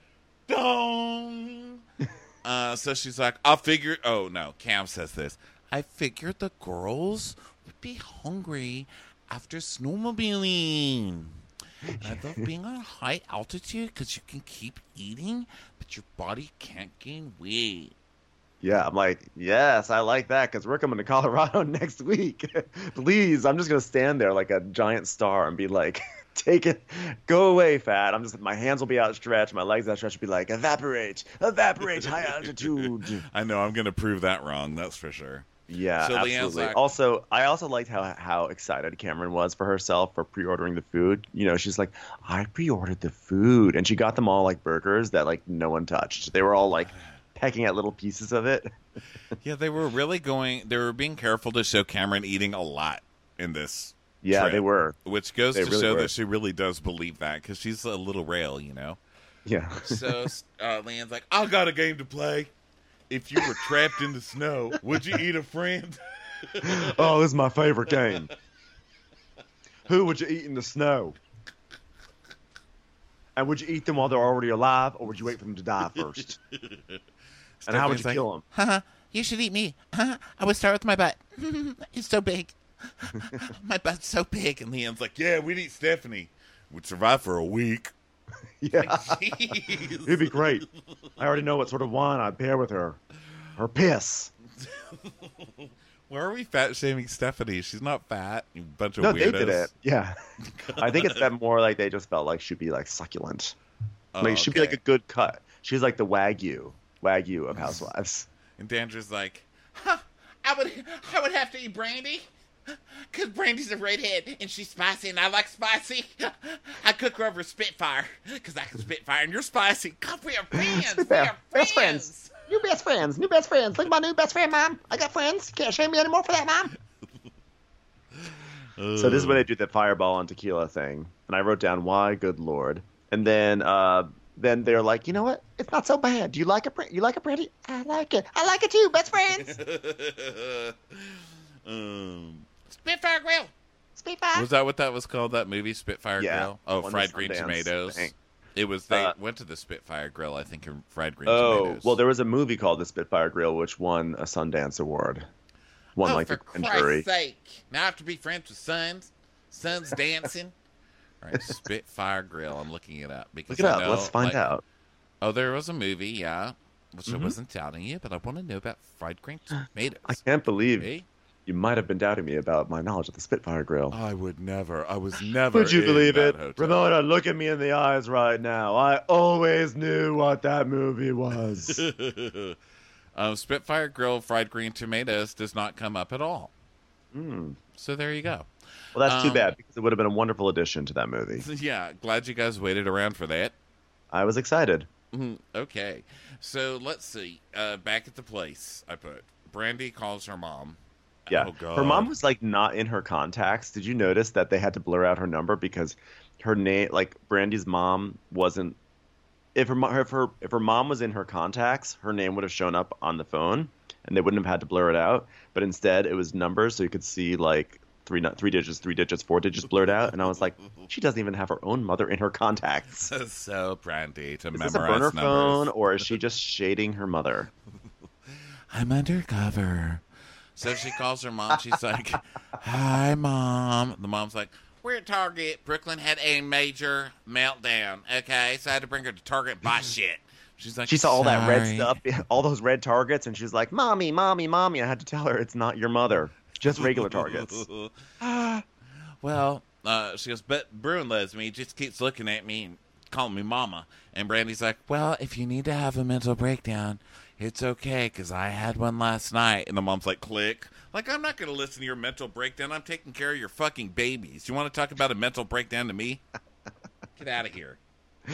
Dong! So she's like, oh no, Cam says this. I figured the girls would be hungry after snowmobiling. And I love being on high altitude because you can keep eating, but your body can't gain weight.
Yeah, I'm like, yes, I like that because we're coming to Colorado next week. Please, I'm just going to stand there like a giant star and be like, take it, go away, fat. My hands will be outstretched, my legs outstretched, be like, evaporate, high altitude.
I know, I'm going to prove that wrong, that's for sure.
Yeah,
so
absolutely.
Like,
I also liked how excited Cameron was for herself for pre-ordering the food. You know, she's like, I pre-ordered the food, and she got them all like burgers that like no one touched. They were all like pecking at little pieces of it.
Yeah, they were being careful to show Cameron eating a lot in this.
Yeah,
trip,
they were.
Which goes to show that she really does believe that because she's a little rail, you know.
Yeah.
So Leanne's like, I got a game to play. If you were trapped in the snow, would you eat a friend?
Oh, this is my favorite game. Who would you eat in the snow? And would you eat them while they're already alive, or would you wait for them to die first? And how would you kill them?
Haha, you should eat me. I would start with my butt. It's so big. My butt's so big.
And Leanne's like, yeah, we'd eat Stephanie. We'd survive for a week.
Yeah. It'd be great. I already know what sort of wine I'd pair with her. Her piss.
Why are we fat shaming Stephanie? She's not fat. You bunch of
No,
weirdos.
they did it. Yeah. I think it's that more like they just felt like she'd be like succulent. Like she'd be like a good cut. She's like the Wagyu of Housewives.
And Dandra's like,
I would have to eat Brandy. Because Brandy's a redhead and she's spicy and I like spicy. I cook her over Spitfire because I can Spitfire and you're spicy. God, we are friends. We are
Best friends. New best friends. Look at my new best friend, Mom. I got friends. Can't shame me anymore for that, Mom.
So this is where they do the fireball and tequila thing. And I wrote down, why, good Lord. And then they're like, you know what? It's not so bad. Do you like it? You like it, Brandy?
I like it. I like it too. Best friends.
Spitfire Grill.
Spitfire.
Was that what that was called? That movie, Spitfire
Yeah.
Grill? Oh,
One
Fried
to
Green
Sundance,
Tomatoes.
I think.
It was they went to the Spitfire Grill, I think, in Fried Green
Oh,
Tomatoes.
well, there was a movie called The Spitfire Grill, which won a Sundance Award. Won like
for
the grand jury.
Christ's sake. Now I have to be friends with Sons. Sons dancing.
All right, Spitfire Grill. I'm looking it up because
Look it
I
up.
know,
Let's find out.
Oh, there was a movie, yeah, which I wasn't doubting you, but I want to know about Fried Green Tomatoes.
I can't believe
Hey?
you might have been doubting me about my knowledge of the Spitfire Grill.
I would never. I was never.
Would you
in
believe
that
it?
hotel.
Ramona, look at me in the eyes right now. I always knew what that movie was.
Spitfire Grill Fried Green Tomatoes does not come up at all.
Mm.
So there you go.
Well, that's too bad because it would have been a wonderful addition to that movie.
Yeah, glad you guys waited around for that.
I was excited.
Okay, so let's see. Back at the place, I put Brandy calls her mom.
Yeah,
Oh, God.
her mom was like not in her contacts. Did you notice that they had to blur out her number because her name, like Brandy's mom, wasn't. If her mom was in her contacts, her name would have shown up on the phone, and they wouldn't have had to blur it out. But instead, it was numbers, so you could see like three digits, 4 digits blurred out. And I was like, she doesn't even have her own mother in her contacts.
So Brandy to
Is
memorize
this a burner
numbers.
phone, or is she just shading her mother?
I'm undercover.
So she calls her mom. She's like, "Hi, mom." The mom's like,
We're at Target. Brooklyn had a major meltdown. Okay, so I had to bring her to Target buy shit.
She's like,
She saw all that red
Sorry.
stuff, all those red targets, and she's like, "Mommy, mommy, mommy." I had to tell her it's not your mother, just regular targets.
Well, she goes, but Bruin loves me. He just keeps looking at me and calling me mama. And Brandy's like,
Well, if you need to have a mental breakdown, it's okay, because I had one last night.
and the mom's like, click. Like, I'm not going to listen to your mental breakdown. I'm taking care of your fucking babies. You want to talk about a mental breakdown to me? Get out of here.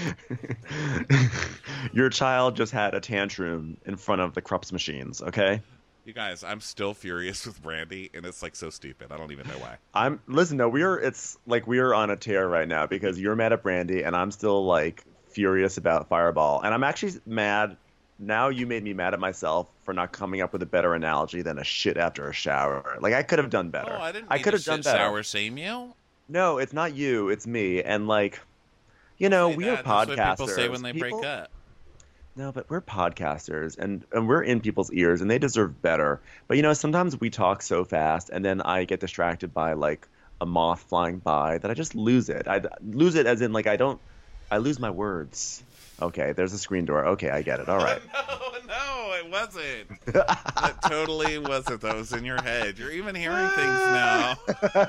Your child just had a tantrum in front of the Krups machines, okay?
You guys, I'm still furious with Brandy, and it's like so stupid. I don't even know why.
It's like we are on a tear right now because you're mad at Brandy and I'm still like furious about Fireball. And I'm actually mad. Now you made me mad at myself for not coming up with a better analogy than a shit after a shower. Like I could have done better.
Oh, I didn't
I
mean
could
to
have done
shit
better.
sour shame you.
No, it's not you, it's me. And like, you know,
Say
we are
that.
podcasters.
That's what people say when they break
People-
up.
No, but we're podcasters and we're in people's ears and they deserve better. But you know, sometimes we talk so fast and then I get distracted by like a moth flying by that I just lose it. I lose it as in like I lose my words. Okay, there's a screen door. Okay, I get it. All right.
No, it wasn't. That totally wasn't. That was in your head. You're even hearing things now.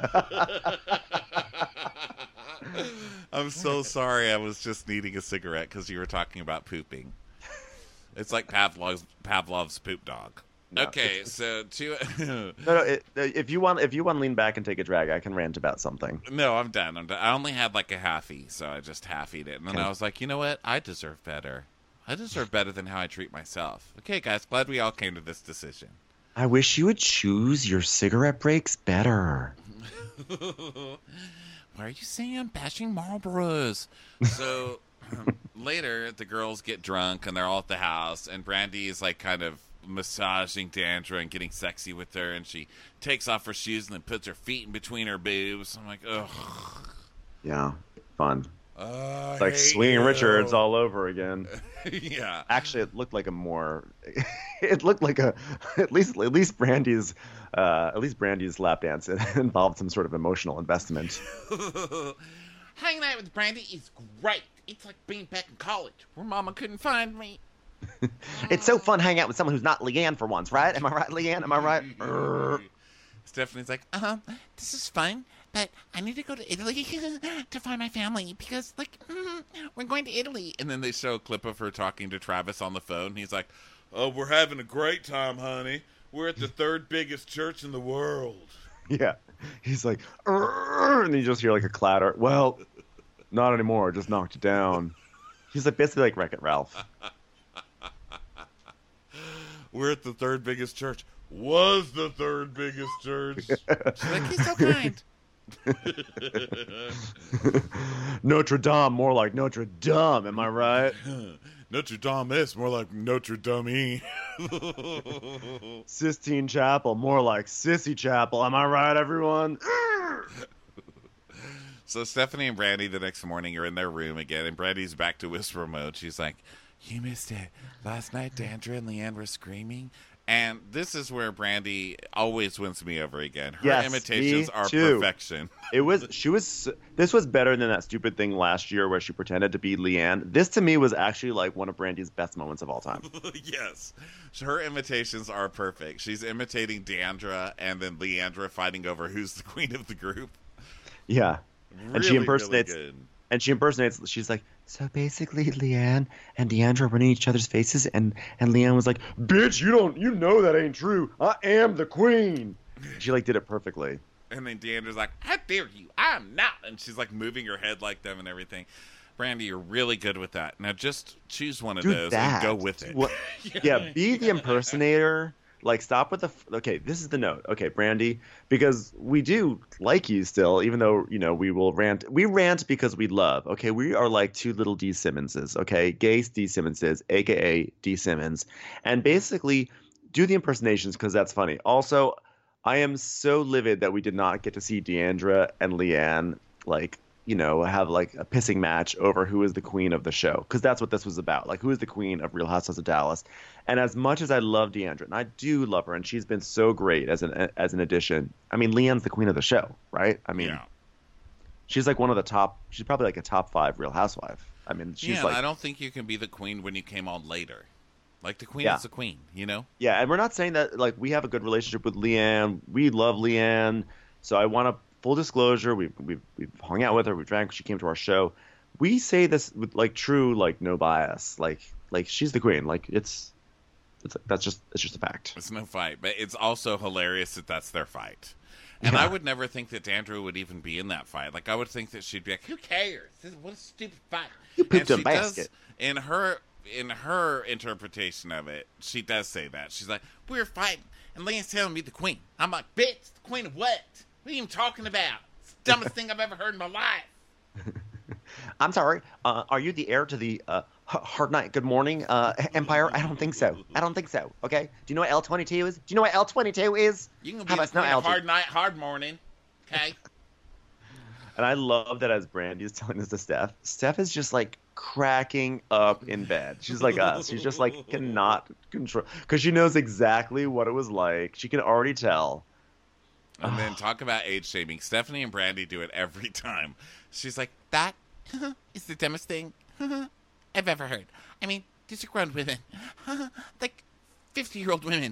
I'm so sorry. I was just needing a cigarette because you were talking about pooping. It's like Pavlov's poop dog.
No,
Okay, so
No, if you want to lean back and take a drag, I can rant about something.
no, I'm done. I only had like a halfie, so I just halfied it, and then
Okay.
I was like, you know what? I deserve better. I deserve better than how I treat myself. Okay, guys, glad we all came to this decision.
I wish you would choose your cigarette breaks better.
Why are you saying I'm bashing Marlboros? So later, the girls get drunk and they're all at the house, and Brandy is like kind of massaging Deandra and getting sexy with her, and she takes off her shoes and then puts her feet in between her boobs. I'm like, ugh.
Yeah, fun.
I
It's like
hate
Swinging
you.
Richards all over again.
Yeah.
Actually, it looked like a more. It looked like a at least Brandy's lap dance involved some sort of emotional investment.
Hanging out with Brandy is great. It's like being back in college where Mama couldn't find me.
It's so fun hanging out with someone who's not Leanne for once, right? Am I right, Leanne? Am I right? Urgh.
Stephanie's like,
This is fun, but I need to go to Italy to find my family because, we're going to Italy.
and then they show a clip of her talking to Travis on the phone. He's like, oh, we're having a great time, honey. We're at the third biggest church in the world.
Yeah, he's like, "Urgh," and you just hear like a clatter. Well, not anymore. Just knocked it down. He's like basically like Wreck-It Ralph.
We're at the third biggest church. Was the third biggest church.
She's like, he's so kind.
Notre Dame, more like Notre Dame. Am I right?
Notre Dame is more like Notre Dame.
Sistine Chapel, more like Sissy Chapel. Am I right, everyone?
So Stephanie and Brandy the next morning are in their room again, and Brandy's back to whisper mode. She's like,
You missed it. Last night, Deandra and Leanne were screaming.
and this is where Brandy always wins me over again. Her
Yes,
imitations
me
are
too.
perfection.
This was better than that stupid thing last year where she pretended to be Leanne. This to me was actually like one of Brandy's best moments of all time.
Yes. Her imitations are perfect. She's imitating Deandra and then Leandra fighting over who's the queen of the group.
Yeah. And she
Really,
impersonates
really good.
she's like, so basically Leanne and Deandra were in each other's faces and Leanne was like, bitch, you know that ain't true. I am the queen. She like did it perfectly.
And then Deandra's like, how dare you? I'm not. And she's like moving her head like them and everything. Brandy, you're really good with that. Now just choose one of
Do
those
that.
and go with it.
What- yeah, be the impersonator. Like, stop with the... Okay, this is the note. Okay, Brandy, because we do like you still, even though, you know, we will rant. We rant because we love, okay? We are like two little D. Simmonses, okay? Gay D. Simmonses, a.k.a. D. Simmons. And basically, do the impersonations because that's funny. Also, I am so livid that we did not get to see Deandra and Leanne, like, you know, have like a pissing match over who is the queen of the show. Because that's what this was about. Like, who is the queen of Real Housewives of Dallas? And as much as I love Deandra, and I do love her, and she's been so great as an addition. I mean, Leanne's the queen of the show, right? I mean,
Yeah.
she's like one of the top. She's probably like a top 5 Real Housewife. I mean, she's
Yeah,
like,
I don't think you can be the queen when you came on later. Like, the queen
Yeah.
is the queen, you know?
yeah, and we're not saying that like we have a good relationship with Leanne. We love Leanne, so I want to full disclosure. We've hung out with her. We drank. She came to our show. We say this with like true like no bias. Like she's the queen. Like it's just a fact.
It's no fight, but it's also hilarious that that's their fight. And I would never think that Dandra would even be in that fight. Like, I would think that she'd be like,
Who cares? What a stupid fight.
You pooped
and
in a
she
basket.
does, in her interpretation of it, she does say that. She's like,
We were fighting, and Leanne's telling me the queen. I'm like, bitch, the queen of what? What are you even talking about? It's the dumbest thing I've ever heard in my life.
I'm sorry. Are you the heir to the Hard Night Good Morning Empire? I don't think so. Okay. Do you know what L22 is? Do you know what L22 is?
You can
How
be the
about no
queen of
algae?
hard night, hard morning. Okay?
And I love that as Brandy is telling this to Steph. Steph is just like cracking up in bed. She's like us. She's just like cannot control because she knows exactly what it was like. She can already tell.
and then talk about age shaming. Stephanie and Brandy do it every time. She's like,
That is the dumbest thing I've ever heard. I mean, these are grown women. Like 50-year-old women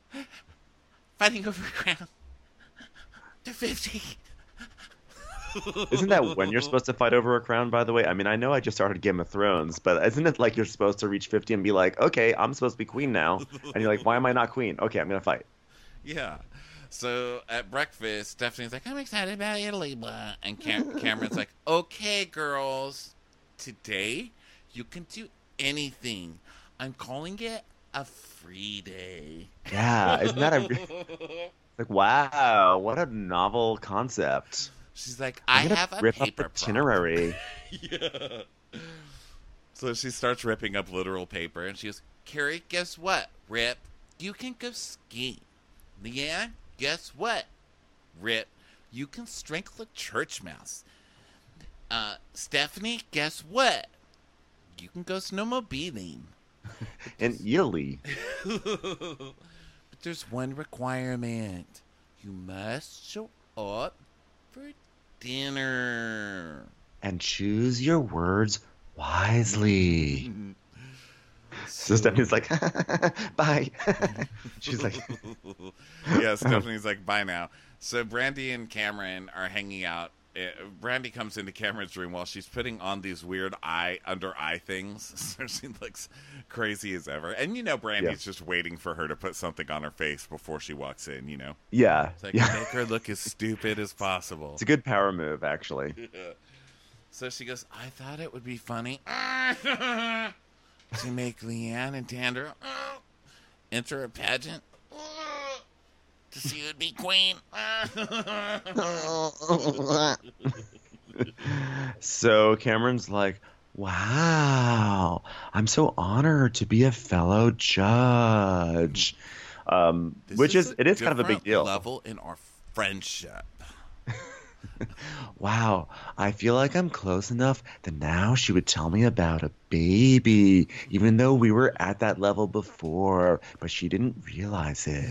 fighting over a crown. They're 50.
Isn't that when you're supposed to fight over a crown, by the way? I mean, I know I just started Game of Thrones, but isn't it like you're supposed to reach 50 and be like, okay, I'm supposed to be queen now? And you're like, why am I not queen? Okay, I'm going to fight.
yeah. So at breakfast, Stephanie's like, I'm excited about Italy, blah. And Cameron's like, okay, girls, today you can do anything. I'm calling it a free day.
Yeah, isn't that like, wow, what a novel concept.
She's like,
I'm
I
gonna
have a
rip
paper
up the itinerary.
Yeah. So she starts ripping up literal paper, and she goes, Carrie, guess what? Rip, you can go skiing. Leanne, guess what? Rip, you can strangle a church mouse. Stephanie, guess what? You can go snowmobiling.
In Italy.
But there's one requirement. You must show up for dinner.
And choose your words wisely. So Stephanie's like, bye. She's like,
Yeah, Stephanie's like, bye now. So Brandy and Cameron are hanging out. Brandy comes into Cameron's room while she's putting on these weird under eye things. So she looks crazy as ever. And you know Brandy's just waiting for her to put something on her face before she walks in, you know?
yeah.
It's like,
Yeah.
make her look as stupid as possible.
It's a good power move, actually.
So she goes, I thought it would be funny to make Leanne and Dandra enter a pageant to see who'd be queen.
So Cameron's like, wow, I'm so honored to be a fellow judge. Which is it is kind of a big
different
deal.
level in our friendship.
Wow, I feel like I'm close enough that now she would tell me about a baby, even though we were at that level before, but she didn't realize it.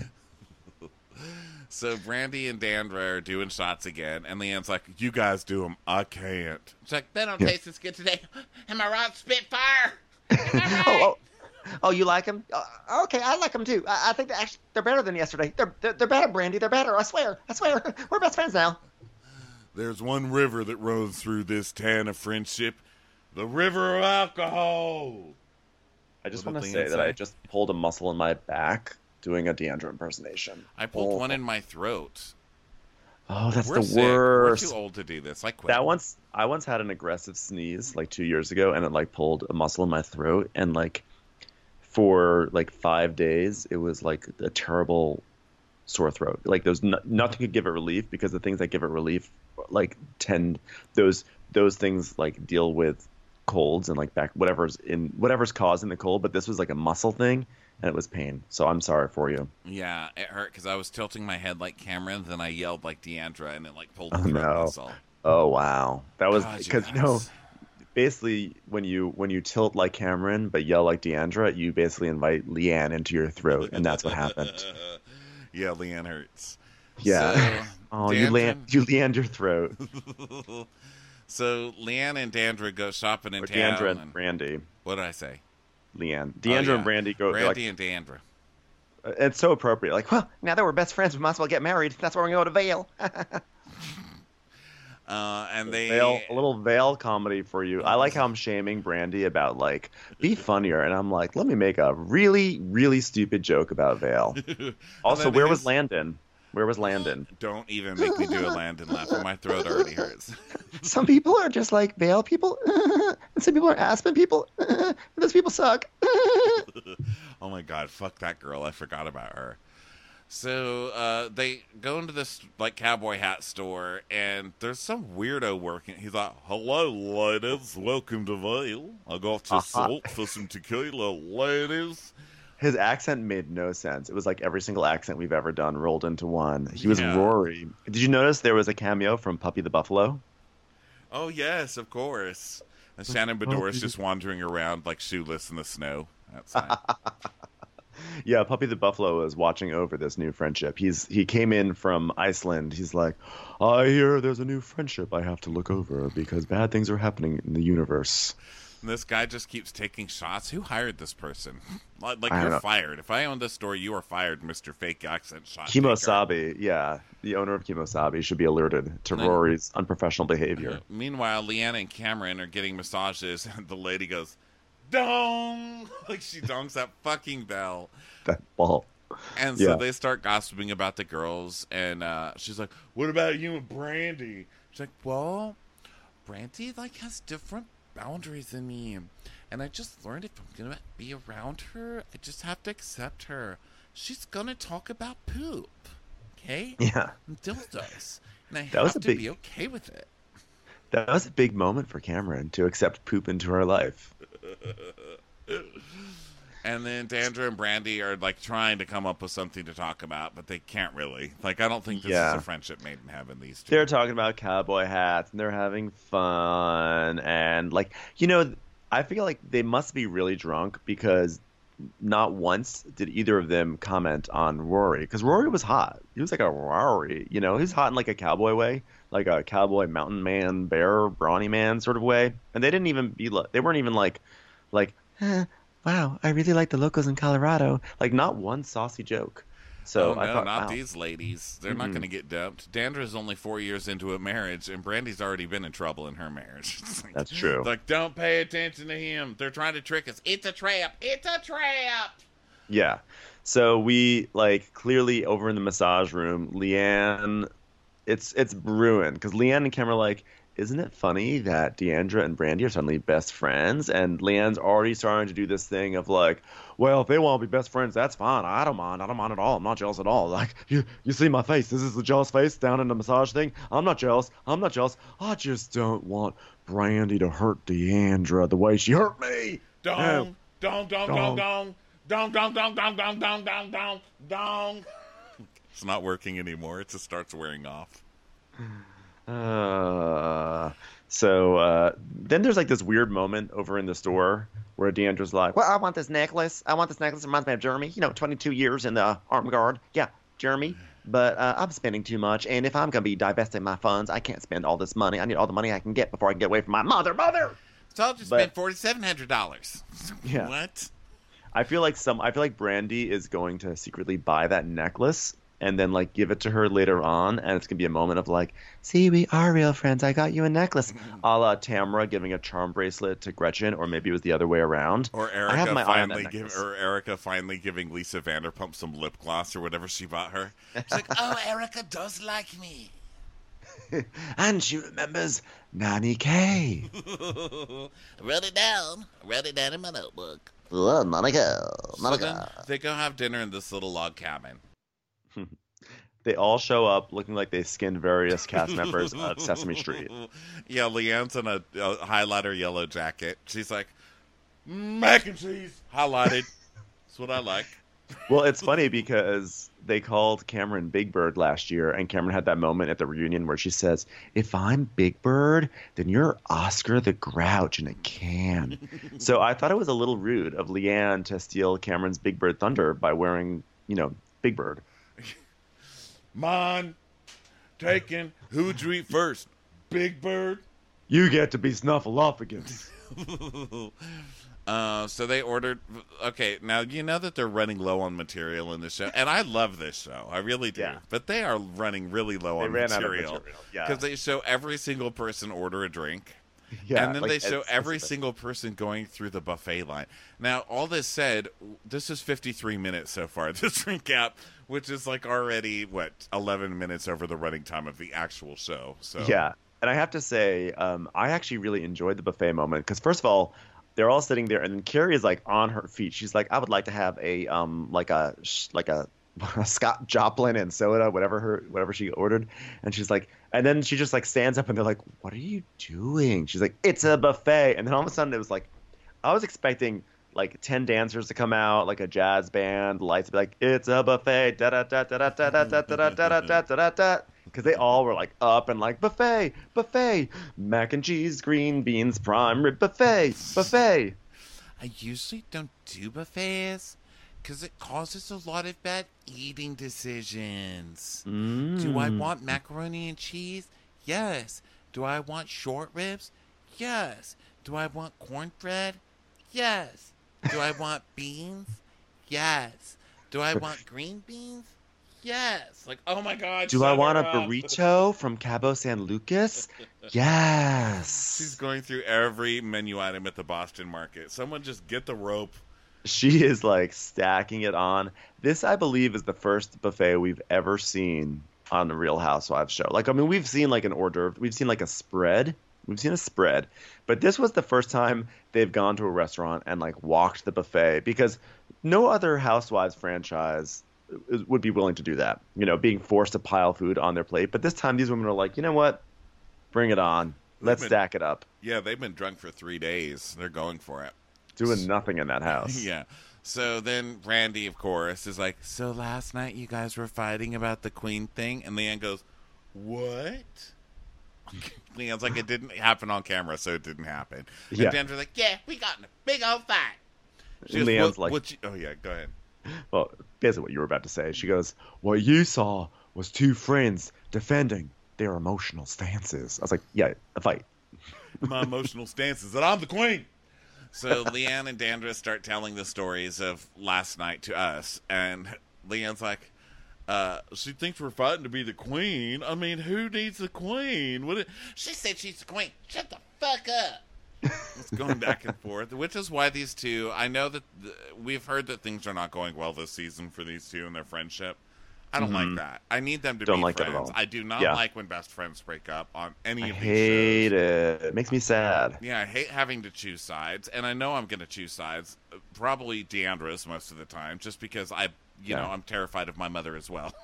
So Brandy and Dandra are doing shots again, and Leanne's like, you guys do them, I can't.
She's like, they don't taste as good today. Am I right, Spitfire? Am I right?
Oh, you like them? Okay, I like them too. I think they're better than yesterday. They're better, Brandy. They're better. I swear. We're best friends now.
There's one river that runs through this town of friendship, the river of alcohol.
I just
What
want
did
to say
Leanne
that
say?
I just pulled a muscle in my back doing a Deandra impersonation.
I pulled one in my throat.
Oh, that's
We're
the
sick.
worst.
We're too old to do this. I quit.
I once had an aggressive sneeze like 2 years ago, and it like pulled a muscle in my throat, and like for like 5 days, it was like a terrible sore throat. Like there's nothing could give it relief because the things that give it relief like those things like deal with colds and like whatever's causing the cold. But this was like a muscle thing, and it was pain. So I'm sorry for you.
Yeah, it hurt because I was tilting my head like Cameron, then I yelled like Deandra, and it like pulled the
Oh,
throat
no.
muscle.
Oh wow, that was
God,
because
guys.
basically when you tilt like Cameron but yell like Deandra, you basically invite Leanne into your throat, and that's what happened.
Yeah, Leanne hurts.
Yeah.
So,
Oh, you
Dandra-
land your throat.
So Leanne and Deandra go shopping in
Or
town.
Deandra and Brandy.
What did I say?
Leanne.
Oh,
Deandra
yeah.
and Brandy go. they're
Brandy
like,
and Deandra.
it's so appropriate. Like, well,
Now that we're best friends, we might as well get married. That's why we're going to Vale.
And they
a little Vale comedy for you. I like how I'm shaming Brandy about like be funnier, and I'm like, let me make a really, really stupid joke about Vale. Also,
then
where
it
was
is-
Landon? Where was Landon?
Don't even make me do a Landon laugh, or my throat already hurts.
Some people are just like Vale people, and some people are Aspen people. Those people suck.
Oh my god, fuck that girl. I forgot about her. So they go into this like cowboy hat store, and there's some weirdo working. He's like, "Hello, ladies. Welcome to Vale. I got you salt for some tequila, ladies."
His accent made no sense. It was like every single accent we've ever done rolled into one. He was
Yeah.
Rory. Did you notice there was a cameo from Puppy the Buffalo?
Oh yes, of course. And Shannon Bedora's just wandering around like shoeless in the snow outside.
Yeah, Puppy the Buffalo is watching over this new friendship. He came in from Iceland. He's like, I hear there's a new friendship I have to look over because bad things are happening in the universe.
And this guy just keeps taking shots. Who hired this person? Like
I don't
you're
know.
fired. If I owned this store, you are fired, Mr. Fake Accent Shot.
Kimosabe, yeah, the owner of Kimosabe should be alerted to
Then-
Rory's unprofessional behavior.
Meanwhile, Leanna and Cameron are getting massages, and the lady goes, "Dong!" Like she dongs that fucking bell.
That ball.
And so
Yeah.
they start gossiping about the girls, and she's like, "What about you and Brandy?" She's like, "Well, Brandy like has different boundaries than me, and I just learned if I'm gonna be around her, I just have to accept her. She's gonna talk about poop, okay?
Yeah,
And dildos, and I
That was
have
a
to
big-
be okay with it."
that was a big moment for Cameron to accept poop into her life.
And then Deandra and Brandy are like trying to come up with something to talk about, but they can't really. Like, I don't think this is
Yeah.
a friendship made in heaven. These two.
They're talking about cowboy hats and they're having fun and like I feel like they must be really drunk because not once did either of them comment on Rory because Rory was hot. He was like a Rory, he's hot in like a cowboy way, like a cowboy mountain man, bear, brawny man sort of way. And they didn't even they weren't even like wow, I really like the locals in Colorado. Like not one saucy joke. So
Oh, no,
I thought,
not
wow.
these ladies. They're not going to get dumped. Deandra's only 4 years into a marriage, and Brandy's already been in trouble in her marriage. It's like,
That's true.
Like, don't pay attention to him. They're trying to trick us. It's a trap. It's a trap.
Yeah. So we like clearly over in the massage room, Leanne, it's brewing because Leanne and Kim are like, isn't it funny that Deandra and Brandy are suddenly best friends? And Leanne's already starting to do this thing of like, well, if they want to be best friends, that's fine. I don't mind. I don't mind at all. I'm not jealous at all. Like, you see my face. This is the jealous face down in the massage thing. I'm not jealous. I just don't want Brandy to hurt Deandra the way she hurt me.
Dong, dong, dong, dong,
Dong.
dong. Dong, dong, dong, dong, dong, dong, dong, dong, dong. It's not working anymore. It just starts wearing off.
So then there's like this weird moment over in the store where Deandra's like,
Well, I want this necklace. It reminds me of Jeremy. 22 years in the armed guard. Yeah, Jeremy. But I'm spending too much, and if I'm going to be divesting my funds, I can't spend all this money. I need all the money I can get before I can get away from my mother.
So I'll just
But-
spend $4,700.
Yeah.
What?
I feel like Brandy is going to secretly buy that necklace and then like give it to her later on, and it's gonna be a moment of like, see, we are real friends. I got you a necklace, a la Tamara giving a charm bracelet to Gretchen, or maybe it was the other way around.
Or
I have my eye on that necklace.
Erica finally giving Lisa Vanderpump some lip gloss or whatever she bought her.
It's like, oh, Erica does like me.
And she remembers Nanny K.
Wrote it down in my notebook.
Oh, Monica.
So then they go have dinner in this little log cabin.
They all show up looking like they skinned various cast members of Sesame Street.
Yeah, Leanne's in a highlighter yellow jacket. She's like, mac and cheese, highlighted. That's what I like.
Well, it's funny because they called Cameron Big Bird last year, and Cameron had that moment at the reunion where she says, if I'm Big Bird, then you're Oscar the Grouch in a can. So I thought it was a little rude of Leanne to steal Cameron's Big Bird thunder by wearing, Big Bird.
Mine, taken. Who would you eat first? Big Bird
You get to be Snuffleupagus.
So they ordered. Okay, now you know that they're running low on material in this show, and I love this show. I really do.
Yeah.
But they are running really low on
ran out of
material.
material, yeah.
Because they show every single person order a drink.
Yeah,
And then
like,
they show
it's
every
specific.
single person going through the buffet line. Now, all this said, this is 53 minutes so far, this recap, which is like already, 11 minutes over the running time of the actual show. So
Yeah, and I have to say, I actually really enjoyed the buffet moment because first of all, they're all sitting there, and then Carrie is like on her feet. She's like, "I would like to have a like a Scott Joplin and soda, whatever she ordered," and she's like, and then she just like stands up, and they're like, "What are you doing?" She's like, "It's a buffet," and then all of a sudden it was like, I was expecting like 10 dancers to come out, like a jazz band, lights be like, "It's a buffet," da da da da da da da da da da da da da. Because they all were like up and like buffet, mac and cheese, green beans, prime rib buffet.
I usually don't do buffets because it causes a lot of bad eating decisions. Do I want macaroni and cheese? Yes. Do I want short ribs? Yes. Do I want cornbread? Yes. Do I want beans? Yes. Do I want green beans? Yes. Like, oh my God.
Do I
shut
want
her
a
up.
burrito from Cabo San Lucas? Yes.
she's going through every menu item at the Boston market. Someone just get the rope.
She is like stacking it on. This, I believe, is the first buffet we've ever seen on the Real Housewives show. Like, I mean, we've seen like an hors d'oeuvre. We've seen like a spread. We've seen a spread. But this was the first time they've gone to a restaurant and like walked the buffet because no other Housewives franchise would be willing to do that, you know, being forced to pile food on their plate. But this time these women are like, you know what? Bring it on. Let's stack it up.
Yeah, they've been drunk for 3 days. They're going for it.
Doing nothing in that house.
Yeah. So then Randy, of course, is like,
So last night you guys were fighting about the queen thing?
and Leanne goes, what? Leanne's like, it didn't happen on camera, so it didn't happen.
Yeah.
And Denver's like,
Yeah, we got in a big old fight.
she goes,
Leanne's like,
oh, yeah, go ahead.
well, basically what you were about to say. She goes, what you saw was two friends defending their emotional stances. I was like, yeah, a fight.
My emotional stance is that I'm the queen. So Leanne and Dandra start telling the stories of last night to us, and Leanne's like, she thinks we're fighting to be the queen. I mean, who needs the queen?
She said she's the queen. Shut the fuck up.
It's going back and forth, which is why these two, I know that we've heard that things are not going well this season for these two and their friendship. I don't like that. I need them to
Don't
be
like that at
friends.
all.
I do not
Yeah.
like when best friends break up on any
I
of these
hate
shows.
it. It makes me sad.
Yeah, I hate having to choose sides, and I know I'm going to choose sides. Probably Deandra's most of the time, just because I'm terrified of my mother as well.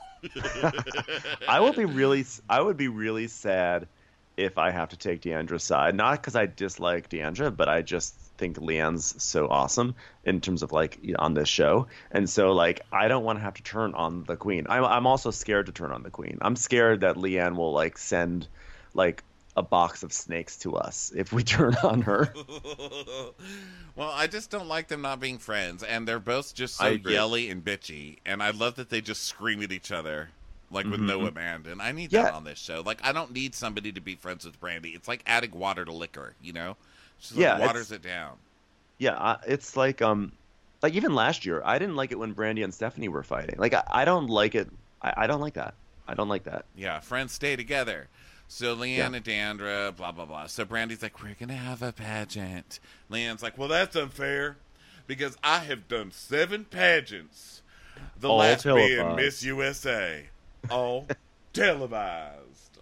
I would be really sad if I have to take Deandra's side. Not because I dislike Deandra, but I just think Leanne's so awesome in terms of like, you know, on this show. And so like, I don't want to have to turn on the queen. I'm also scared to turn on the queen. I'm scared that Leanne will like send like a box of snakes to us if we turn on her.
Well, I just don't like them not being friends, and they're both just so
I agree.
yelly and bitchy, and I love that they just scream at each other, like with no abandon. I need
Yeah.
that on this show. Like, I don't need somebody to be friends with Brandy. It's like adding water to liquor, you know? Just
Yeah,
like waters it down.
Yeah, it's like even last year, I didn't like it when Brandy and Stephanie were fighting. Like I don't like it. I don't like that. I don't like that.
Yeah, friends stay together. So Leanne and Deandra, blah, blah, blah. So Brandy's like, we're going to have a pageant. Leanne's like, well, that's unfair because I have done 7 pageants. The
All
last being
televised.
Miss USA. All televised.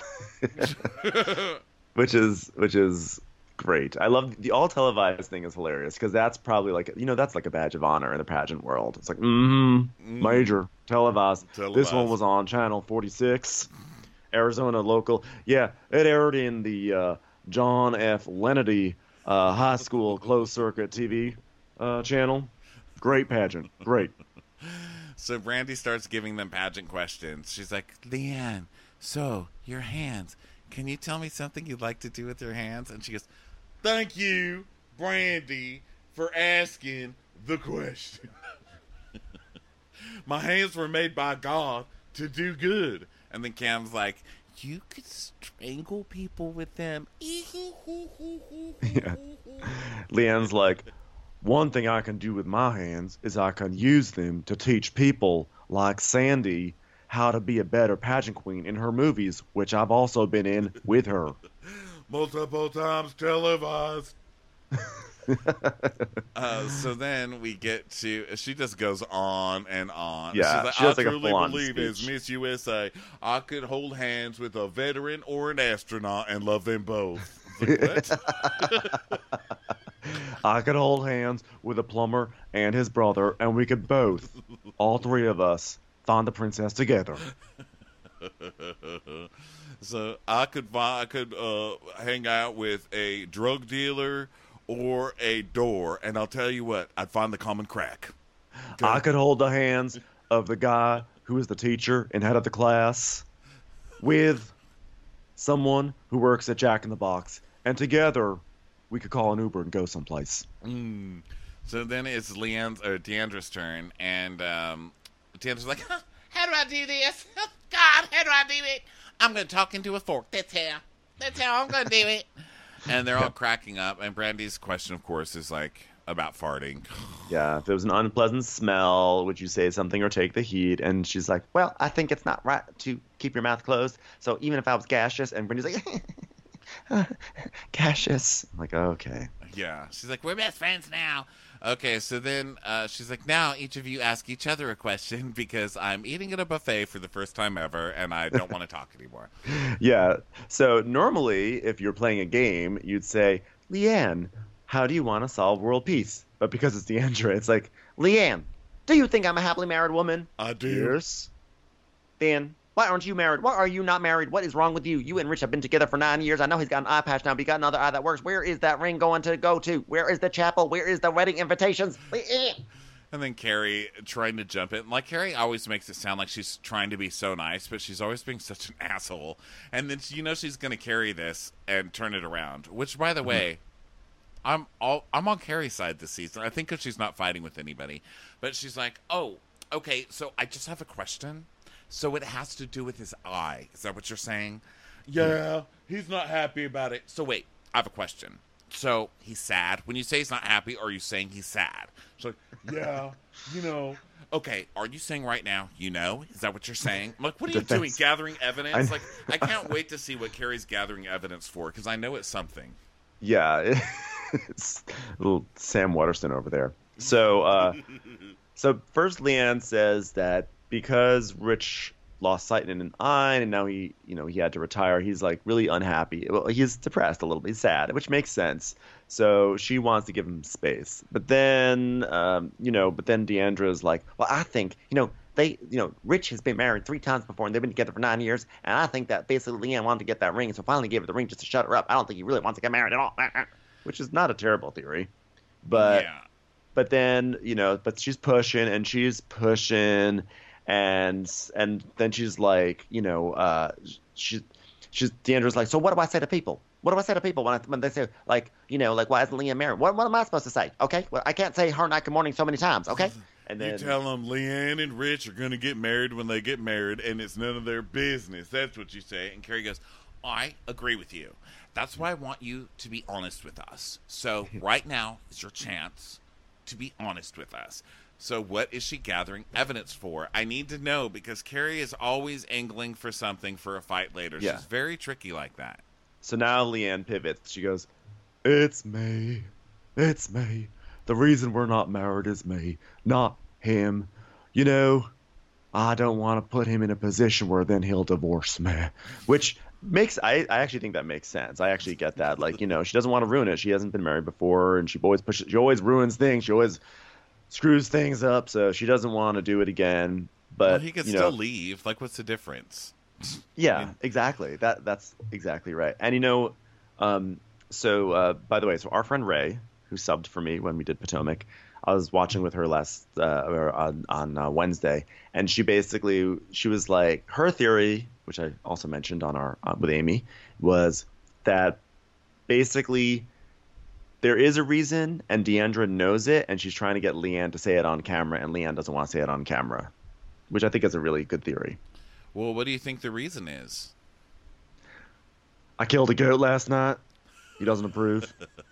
Which is great. I love the all televised thing is hilarious because that's probably like, you know, that's like a badge of honor in the pageant world. It's like, major televised. This
Televised.
one was on channel 46, Arizona local. Yeah, it aired in the John F. Lenedy high school closed circuit TV channel. Great pageant. Great.
So Brandy starts giving them pageant questions. She's like,
Leanne, so your hands. Can you tell me something you'd like to do with your hands?
and she goes, thank you, Brandy, for asking the question. My hands were made by God to do good. And then Cam's like,
you could strangle people with them.
Yeah. Leanne's like, one thing I can do with my hands is I can use them to teach people like Sandy how to be a better pageant queen in her movies, which I've also been in with her.
Multiple times televised. So then we get to, she just goes on and on.
Yeah,
she's like,
she does
I
like a
truly
full-on
believe as
speech.
Miss USA, I could hold hands with a veteran or an astronaut and love them both. Like, what?
I could hold hands with a plumber and his brother, and we could both, all three of us, find the princess together.
So I could hang out with a drug dealer or a door, and I'll tell you what, I'd find the common crack.
I could hold the hands of the guy who is the teacher and head of the class with someone who works at Jack in the Box, and together we could call an Uber and go someplace.
So then it's Deandra's turn, and Deandra's like, huh,
How do I do this? Oh, God, how do I do it? I'm going to talk into a fork. That's how I'm going to do it.
and they're all cracking up, and Brandy's question, of course, is like about farting.
Yeah, if it was an unpleasant smell, would you say something or take the heat? And she's like, well, I think it's not right to keep your mouth closed. So even if I was gaseous, and Brandy's like, gaseous. I'm like, okay.
Yeah.
She's like, we're best friends now.
Okay, so then she's like, now each of you ask each other a question because I'm eating at a buffet for the first time ever and I don't want to talk anymore.
Yeah. So normally, if you're playing a game, you'd say, Leanne, how do you want to solve world peace? But because it's Deandra, it's like, Leanne, do you think I'm a happily married woman?
I do.
Yes. Dan, why aren't you married? Why are you not married? What is wrong with you? You and Rich have been together for 9 years. I know he's got an eye patch now, but he got another eye that works. Where is that ring going to go to? Where is the chapel? Where is the wedding invitations?
And then Carrie trying to jump it. Like, Carrie always makes it sound like she's trying to be so nice, but she's always being such an asshole. And then she's going to carry this and turn it around. Which, by the way, I'm on Carrie's side this season. I think because she's not fighting with anybody. But she's like, oh, okay, so I just have a question. So it has to do with his eye. Is that what you're saying? Yeah, he's not happy about it. So wait, I have a question. So he's sad. When you say he's not happy, are you saying he's sad? She's like, yeah, Okay, are you saying right now, Is that what you're saying? I'm like, what are you doing? Gathering evidence? Like, I can't wait to see what Carrie's gathering evidence for, because I know it's something.
Yeah, it's little Sam Waterston over there. So, so first Leanne says that because Rich lost sight in an eye and now he had to retire, he's like really unhappy. Well, he's depressed a little bit, he's sad, which makes sense. So she wants to give him space. But then, Deandra's like, well, I think, Rich has been married 3 times before and they've been together for 9 years. And I think that basically Leanne wanted to get that ring. So finally gave her the ring just to shut her up. I don't think he really wants to get married at all. Which is not a terrible theory. But,
yeah.
But then, but she's pushing and she's pushing. And then she's like, Deandra's like, so what do I say to people? What do I say to people when they say, why isn't Leanne married? What am I supposed to say? Okay, well, I can't say her night good morning so many times, okay? And then
you tell them Leanne and Rich are going to get married when they get married, and it's none of their business. That's what you say. And Carrie goes, I agree with you. That's why I want you to be honest with us. So right now is your chance to be honest with us. So what is she gathering evidence for? I need to know, because Carrie is always angling for something for a fight later.
Yeah.
She's very tricky like that.
So now Leanne pivots. She goes, it's me. It's me. The reason we're not married is me, not him. I don't want to put him in a position where then he'll divorce me. Which makes, I actually think that makes sense. I actually get that. Like, she doesn't want to ruin it. She hasn't been married before, and she always ruins things. She always screws things up, so she doesn't want to do it again. But
well, he could still leave. Like, what's the difference?
Yeah, exactly. That's exactly right. And by the way, so our friend Ray, who subbed for me when we did Potomac, I was watching with her on Wednesday, and she was like, her theory, which I also mentioned on with Amy, was that basically there is a reason, and Deandra knows it, and she's trying to get Leanne to say it on camera, and Leanne doesn't want to say it on camera, which I think is a really good theory.
Well, what do you think the reason is?
I killed a goat last night. He doesn't approve.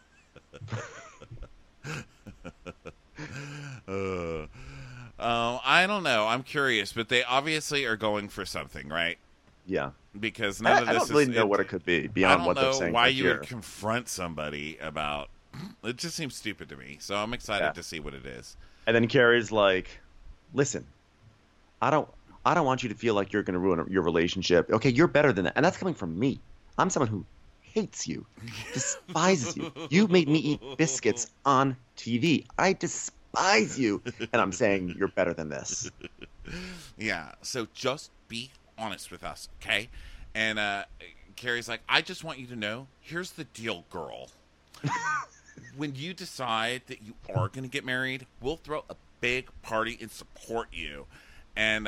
I don't know. I'm curious, but they obviously are going for something, right?
Yeah.
Because none of
I
this
don't really
is,
know what it could be beyond what they're saying.
I don't know why
right
you
here.
would confront somebody about. It just seems stupid to me. So I'm excited
Yeah.
to see what it is.
And then Carrie's like, "Listen, I don't want you to feel like you're going to ruin your relationship. Okay, you're better than that." And that's coming from me. I'm someone who hates you, despises you. You made me eat biscuits on TV. I despise you. And I'm saying you're better than this.
Yeah. So just be honest with us, okay? And Carrie's like, I just want you to know, here's the deal, girl. When you decide that you are going to get married, we'll throw a big party and support you. And,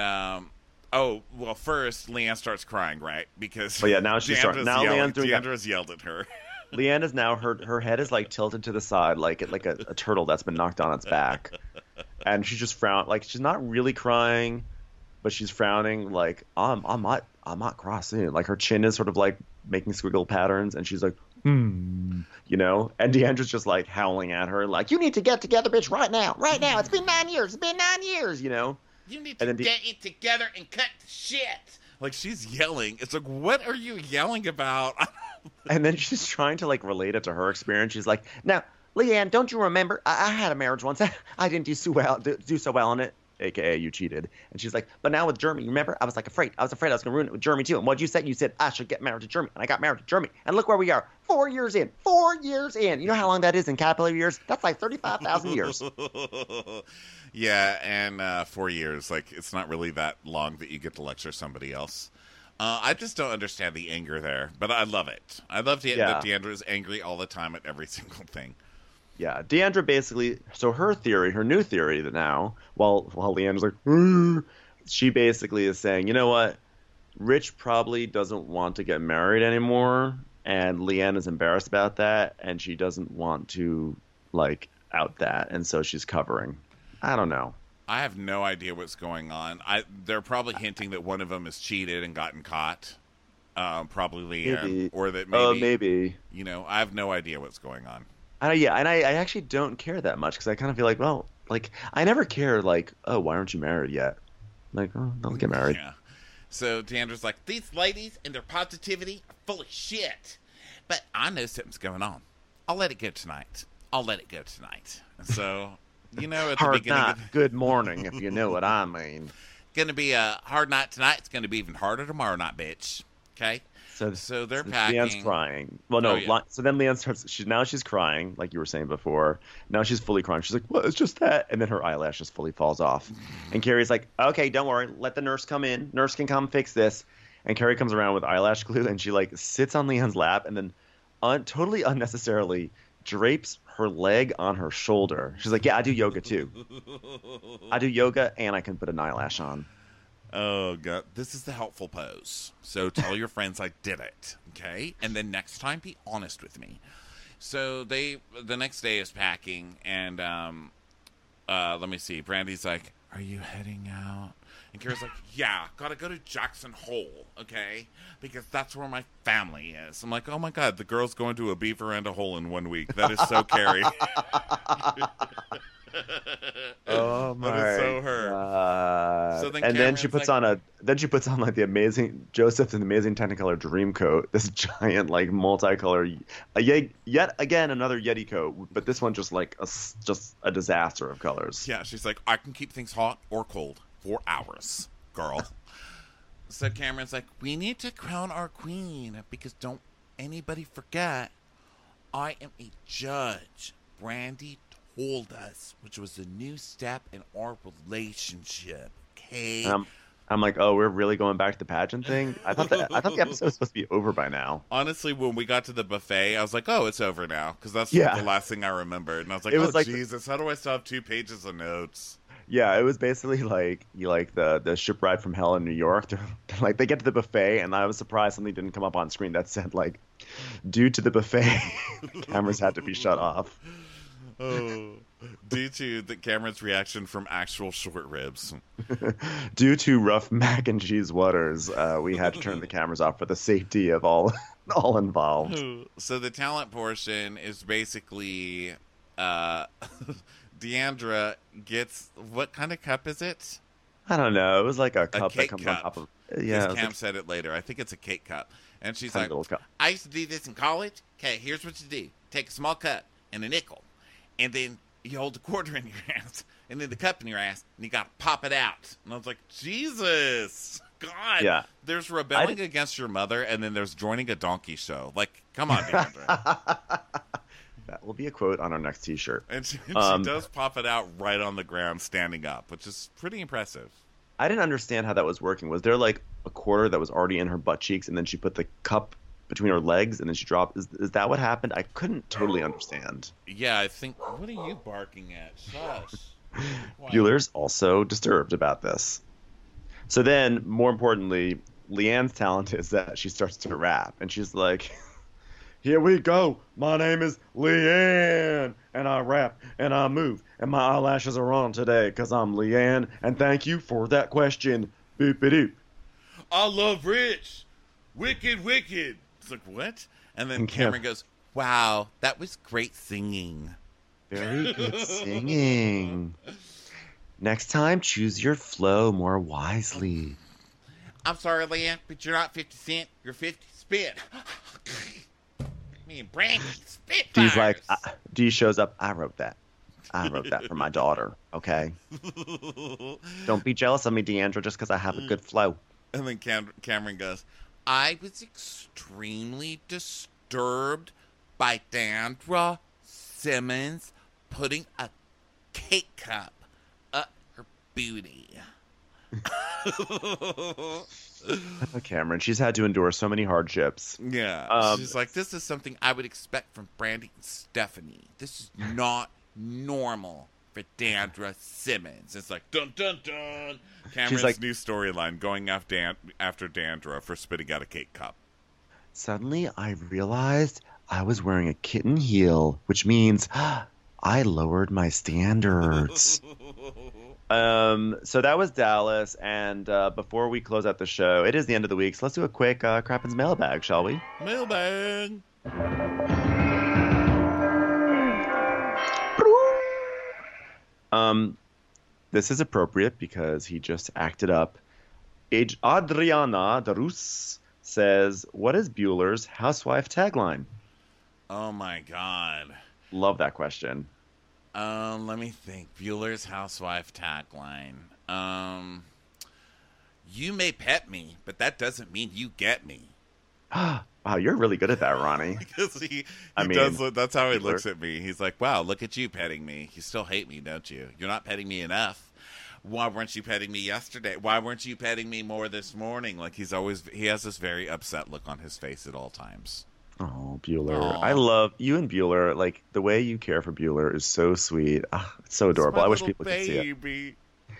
first, Leanne starts crying, right? Because
Oh, yeah, now she's starting. Now Leanne's doing that.
Deandra's yelled at her.
Leanne is now, her head is like tilted to the side like a turtle that's been knocked on its back. And she's just like she's not really crying, but she's frowning like, I might cry soon. Like her chin is sort of like making squiggle patterns, and she's like, you know? And Deandra's just like howling at her, like, you need to get together, bitch, right now. Right now. It's been 9 years. It's been 9 years, you know?
You need
And
to
then
get it together and cut the shit.
Like, she's yelling. It's like, what are you yelling about?
And then she's trying to like relate it to her experience. She's like, now, Leanne, don't you remember? I had a marriage once. I didn't do so well in it. AKA, you cheated. And she's like, but now with Jeremy, remember? I was like afraid. I was afraid I was going to ruin it with Jeremy too. And what you said? You said I should get married to Jeremy. And I got married to Jeremy. And look where we are. 4 years in. 4 years in. You know how long that is in capital years? That's like 35,000 years.
Yeah, and 4 years. Like, it's not really that long that you get to lecture somebody else. I just don't understand the anger there, but I love it. I love that Deandra is angry all the time at every single thing.
Yeah, Deandra basically, so her new theory that now, while Leanne's like, she basically is saying, you know what, Rich probably doesn't want to get married anymore, and Leanne is embarrassed about that, and she doesn't want to, like, out that, and so she's covering. I don't know.
I have no idea what's going on. They're probably hinting that one of them has cheated and gotten caught. Probably Leanne,
Maybe.
or that
Maybe.
You know, I have no idea what's going on.
Yeah, and I actually don't care that much because I kind of feel like, well, like I never cared like, oh, why aren't you married yet? Like, oh, don't get married.
Yeah. So Deandra's like,
These ladies and their positivity are full of shit.
but I know something's going on. I'll let it go tonight. So, you know, at the
Hard
beginning
night,
of
good morning, if you know what I mean.
going to be a hard night tonight. It's going to be even harder tomorrow night, bitch. Okay? So they're packing.
Leanne's crying. Well, no.
Oh, yeah.
So then Leanne starts. Now she's crying, like you were saying before. Now she's fully crying. She's like, "Well, it's just that," and then her eyelash just fully falls off. And Carrie's like, "Okay, don't worry. Let the nurse come in. Nurse can come fix this." And Carrie comes around with eyelash glue, and she like sits on Leanne's lap, and then totally unnecessarily drapes her leg on her shoulder. She's like, "Yeah, I do yoga too. I do yoga, and I can put an eyelash on."
Oh, God. This is the helpful pose. So tell your friends I did it, okay? And then next time, be honest with me. So the next day is packing, and let me see. Brandy's like, are you heading out? And Kara's like, yeah, gotta go to Jackson Hole, okay? Because that's where my family is. I'm like, oh, my God, the girl's going to a beaver and a hole in 1 week. That is so Carrie.
Oh my!
That is so her.
God.
So then
and then she
Cameron's
puts on like the amazing Joseph in the amazing Technicolor dream coat. This giant like multicolor, yet again another Yeti coat, but this one just like just a disaster of colors.
Yeah, she's like, I can keep things hot or cold for hours, girl. So Cameron's like, we need to crown our queen because don't anybody forget, I am a judge. Brandy told us, which was a new step in our relationship. Okay.
I'm like, oh, we're really going back to the pageant thing. I thought the episode was supposed to be over by now.
Honestly, when we got to the buffet, I was like, oh, it's over now, because that's
Yeah.
the last thing I remembered. And I was like,
It was
oh,
like-
Jesus, how do I still have 2 pages of notes?
Yeah, it was basically like the ship ride from hell in New York. They're, like they get to the buffet, and I was surprised something didn't come up on screen that said like, due to the buffet, cameras had to be shut off.
Oh, due to the Cameron's reaction from actual short ribs.
Due to rough mac and cheese waters, we had to turn the cameras off for the safety of all all involved.
So the talent portion is basically Deandra gets, what kind of cup is it?
I don't know. It was like a cup that
cake
comes
cup.
on top of.
Because
Yeah, it was
Cam
like
said it later. I think it's a cake cup. And she's
a
like,
little cup.
I used to do this in college. Okay, here's what you do. Take a small cup and a nickel, and then you hold the quarter in your ass, and then the cup in your ass, and you got to pop it out. And I was like, Jesus, God.
Yeah.
There's rebelling against your mother, and then there's joining a donkey show. Like, come on, Deandra.
That will be a quote on our next T-shirt.
And she does pop it out right on the ground standing up, which is pretty impressive.
I didn't understand how that was working. Was there like a quarter that was already in her butt cheeks, and then she put the cup between her legs, and then she dropped? Is that what happened? I couldn't totally understand.
Yeah, I think. What are you barking at? Shush. Quiet.
Bueller's also disturbed about this. So then, more importantly, Leanne's talent is that she starts to rap, and she's like, "Here we go. My name is Leanne, and I rap, and I move, and my eyelashes are on today because I'm Leanne, and thank you for that question. Boop-a-doop."
I love Rich. Wicked, wicked. It's like, what? And then
And
Cameron goes, wow, that was great singing.
Very good singing. Next time, choose your flow more wisely.
I'm sorry, Leanne, but you're not 50 Cent. You're 50 Spit. Me and Brandy, Spitfires.
Dee's like, Dee shows up. I wrote that. I wrote that for my daughter, okay? Don't be jealous of me, Deandra, just because I have a good flow.
And then Cameron goes, I was extremely disturbed by Deandra Simmons putting a cake cup up her booty.
Cameron, she's had to endure so many hardships.
Yeah. She's like, this is something I would expect from Brandy and Stephanie. This is not normal for Deandra Simmons. It's like, dun, dun, dun. Cameron's
like,
new storyline, going after Deandra for spitting out a cake cup.
Suddenly, I realized I was wearing a kitten heel, which means I lowered my standards. So that was Dallas, and before we close out the show, it is the end of the week, so let's do a quick Crappens mailbag, shall we?
Mailbag.
This is appropriate because he just acted up. Adriana Darus says, what is Bueller's housewife tagline?
Oh, my God.
Love that question.
Let me think. Bueller's housewife tagline. You may pet me, but that doesn't mean you get me.
Wow, you're really good at that, Ronnie.
Because he
I mean,
does. That's how he
Bueller.
looks at me. He's like, "Wow, look at you petting me. You still hate me, don't you? You're not petting me enough. Why weren't you petting me yesterday? Why weren't you petting me more this morning?" Like he has this very upset look on his face at all times.
Oh, Bueller.
Aw.
I love you and Bueller. Like, the way you care for Bueller is so sweet. It's so adorable. I wish people could see it.
Baby.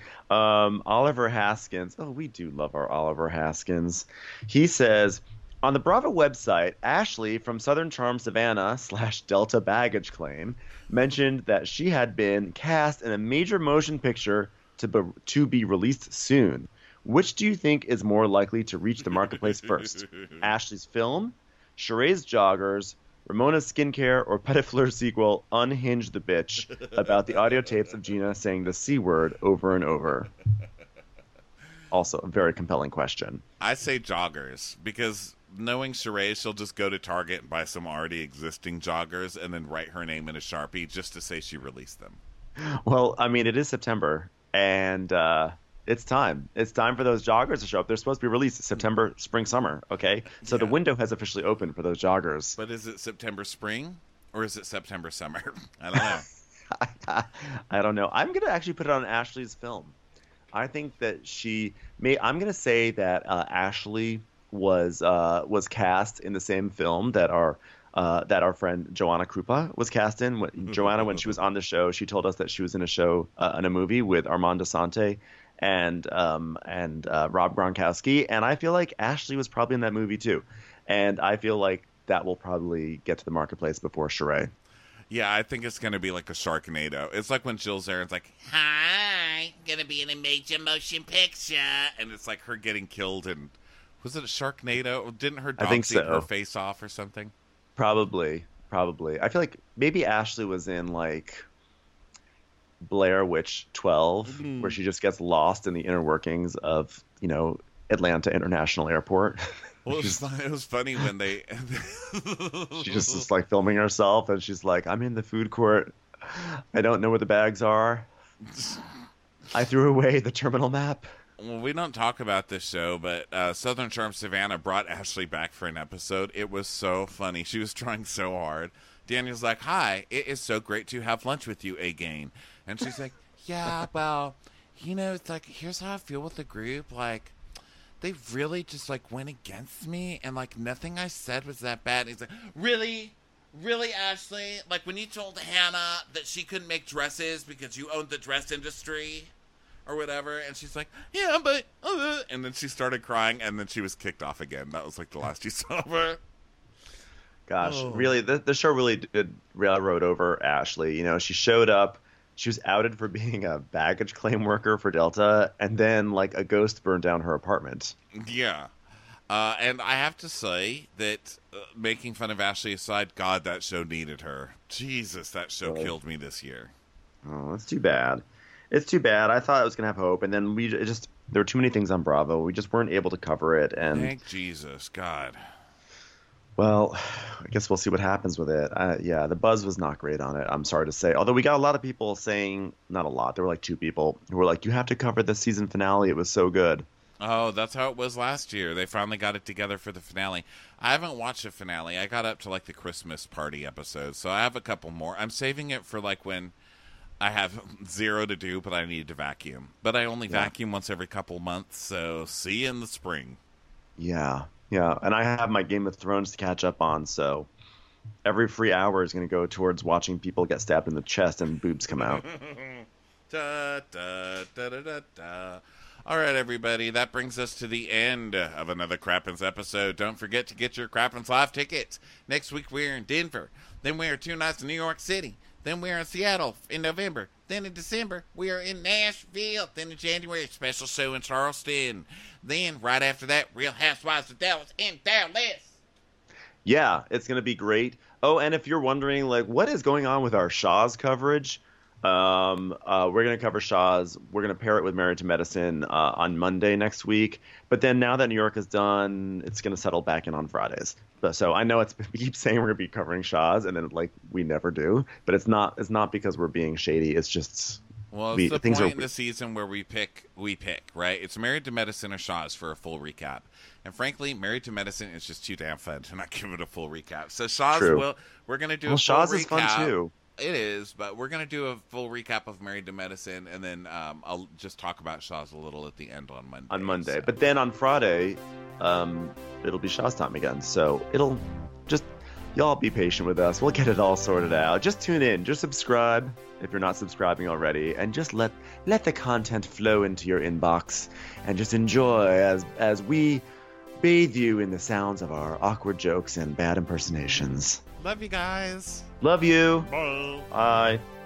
Oliver Haskins. Oh, we do love our Oliver Haskins. He says, on the Bravo website, Ashley from Southern Charm Savannah / Delta Baggage Claim mentioned that she had been cast in a major motion picture to be released soon. Which do you think is more likely to reach the marketplace first? Ashley's film, Sheree's Joggers, Ramona's Skincare, or Petit Fleur's sequel, Unhinge the Bitch, about the audio tapes of Gina saying the C word over and over? Also, a very compelling question.
I say joggers because knowing Sheree, she'll just go to Target and buy some already existing joggers and then write her name in a Sharpie just to say she released them.
Well, I mean, it is September, and it's time. It's time for those joggers to show up. They're supposed to be released September, spring, summer, okay? So the window has officially opened for those joggers.
But is it September spring or is it September summer? I don't know.
I don't know. I'm going to actually put it on Ashley's film. I think that I'm going to say that Ashley was cast in the same film that our friend Joanna Krupa was cast in. Joanna, when she was on the show, she told us that she was in a movie with Armand Desante and Rob Gronkowski, and I feel like Ashley was probably in that movie too, and I feel like that will probably get to the marketplace before Sheree.
Yeah, I think it's going to be like a Sharknado. It's like when Jill Zarin's like, hi, gonna be in a major motion picture, and it's like her getting killed in Was it a Sharknado? Didn't her
I
dog
think
eat
so.
her face off or something?
Probably. I feel like maybe Ashley was in like Blair Witch 12, where she just gets lost in the inner workings of, Atlanta International Airport.
Well, it was funny when they...
She just is like filming herself, and she's like, I'm in the food court. I don't know where the bags are. I threw away the terminal map.
Well, we don't talk about this show, but Southern Charm Savannah brought Ashley back for an episode. It was so funny. She was trying so hard. Daniel's like, hi, it is so great to have lunch with you again. And she's like, yeah, well, it's like, here's how I feel with the group. Like, they really just, like, went against me, and, like, nothing I said was that bad. And he's like,
Really? Really, Ashley? Like when you told Hannah that she couldn't make dresses because you owned the dress industry or whatever, and she's like, yeah, but...
and then she started crying, and then she was kicked off again. That was, like, the last you saw of her.
Gosh, really, the show really did railroad over Ashley. She showed up. She was outed for being a baggage claim worker for Delta, and then, like, a ghost burned down her apartment.
Yeah. And I have to say that, making fun of Ashley aside, God, that show needed her. Jesus, that show killed me this year.
Oh, that's too bad. It's too bad. I thought it was going to have hope, and then there were too many things on Bravo. We just weren't able to cover it. And
thank Jesus, God.
Well, I guess we'll see what happens with it. Yeah, the buzz was not great on it, I'm sorry to say. Although we got a lot of people saying, not a lot, there were like 2 people who were like, you have to cover the season finale. It was so good.
Oh, that's how it was last year. They finally got it together for the finale. I haven't watched the finale. I got up to like the Christmas party episode, so I have a couple more. I'm saving it for like when I have 0 to do, but I need to vacuum. But I only vacuum once every couple months, so see you in the spring.
Yeah. Yeah, and I have my Game of Thrones to catch up on, so every free hour is going to go towards watching people get stabbed in the chest and boobs come out.
Da, da, da, da, da, da. All right, everybody, that brings us to the end of another Crappens episode. Don't forget to get your Crappens Live tickets. Next week, we're in Denver. Then we are 2 nights in New York City. Then we are in Seattle in November. Then in December, we are in Nashville. Then in January, a special show in Charleston. Then, right after that, Real Housewives of Dallas in Dallas.
Yeah, it's going to be great. Oh, and if you're wondering, like, what is going on with our Shaw's coverage, we're going to cover Shaw's. We're going to pair it with Married to Medicine on Monday next week. But then now that New York is done, it's going to settle back in on Fridays. So I know we keep saying we're going to be covering Shaw's, and then like we never do. But it's not because we're being shady. It's just
it's the point in the season where we pick, right? It's Married to Medicine or Shaw's for a full recap. And frankly, Married to Medicine is just too damn fun to not give it a full recap. So Shaw's we're going to do a full
Shaw's
recap.
is fun too.
It is, but we're going to do a full recap of Married to Medicine, and then I'll just talk about Shaw's a little at the end on Monday. So.
But then on Friday, it'll be Shaw's time again. So it'll just, y'all be patient with us. We'll get it all sorted out. Just tune in. Just subscribe if you're not subscribing already, and just let the content flow into your inbox, and just enjoy as we bathe you in the sounds of our awkward jokes and bad impersonations.
Love you guys.
Love you.
Bye.
Bye.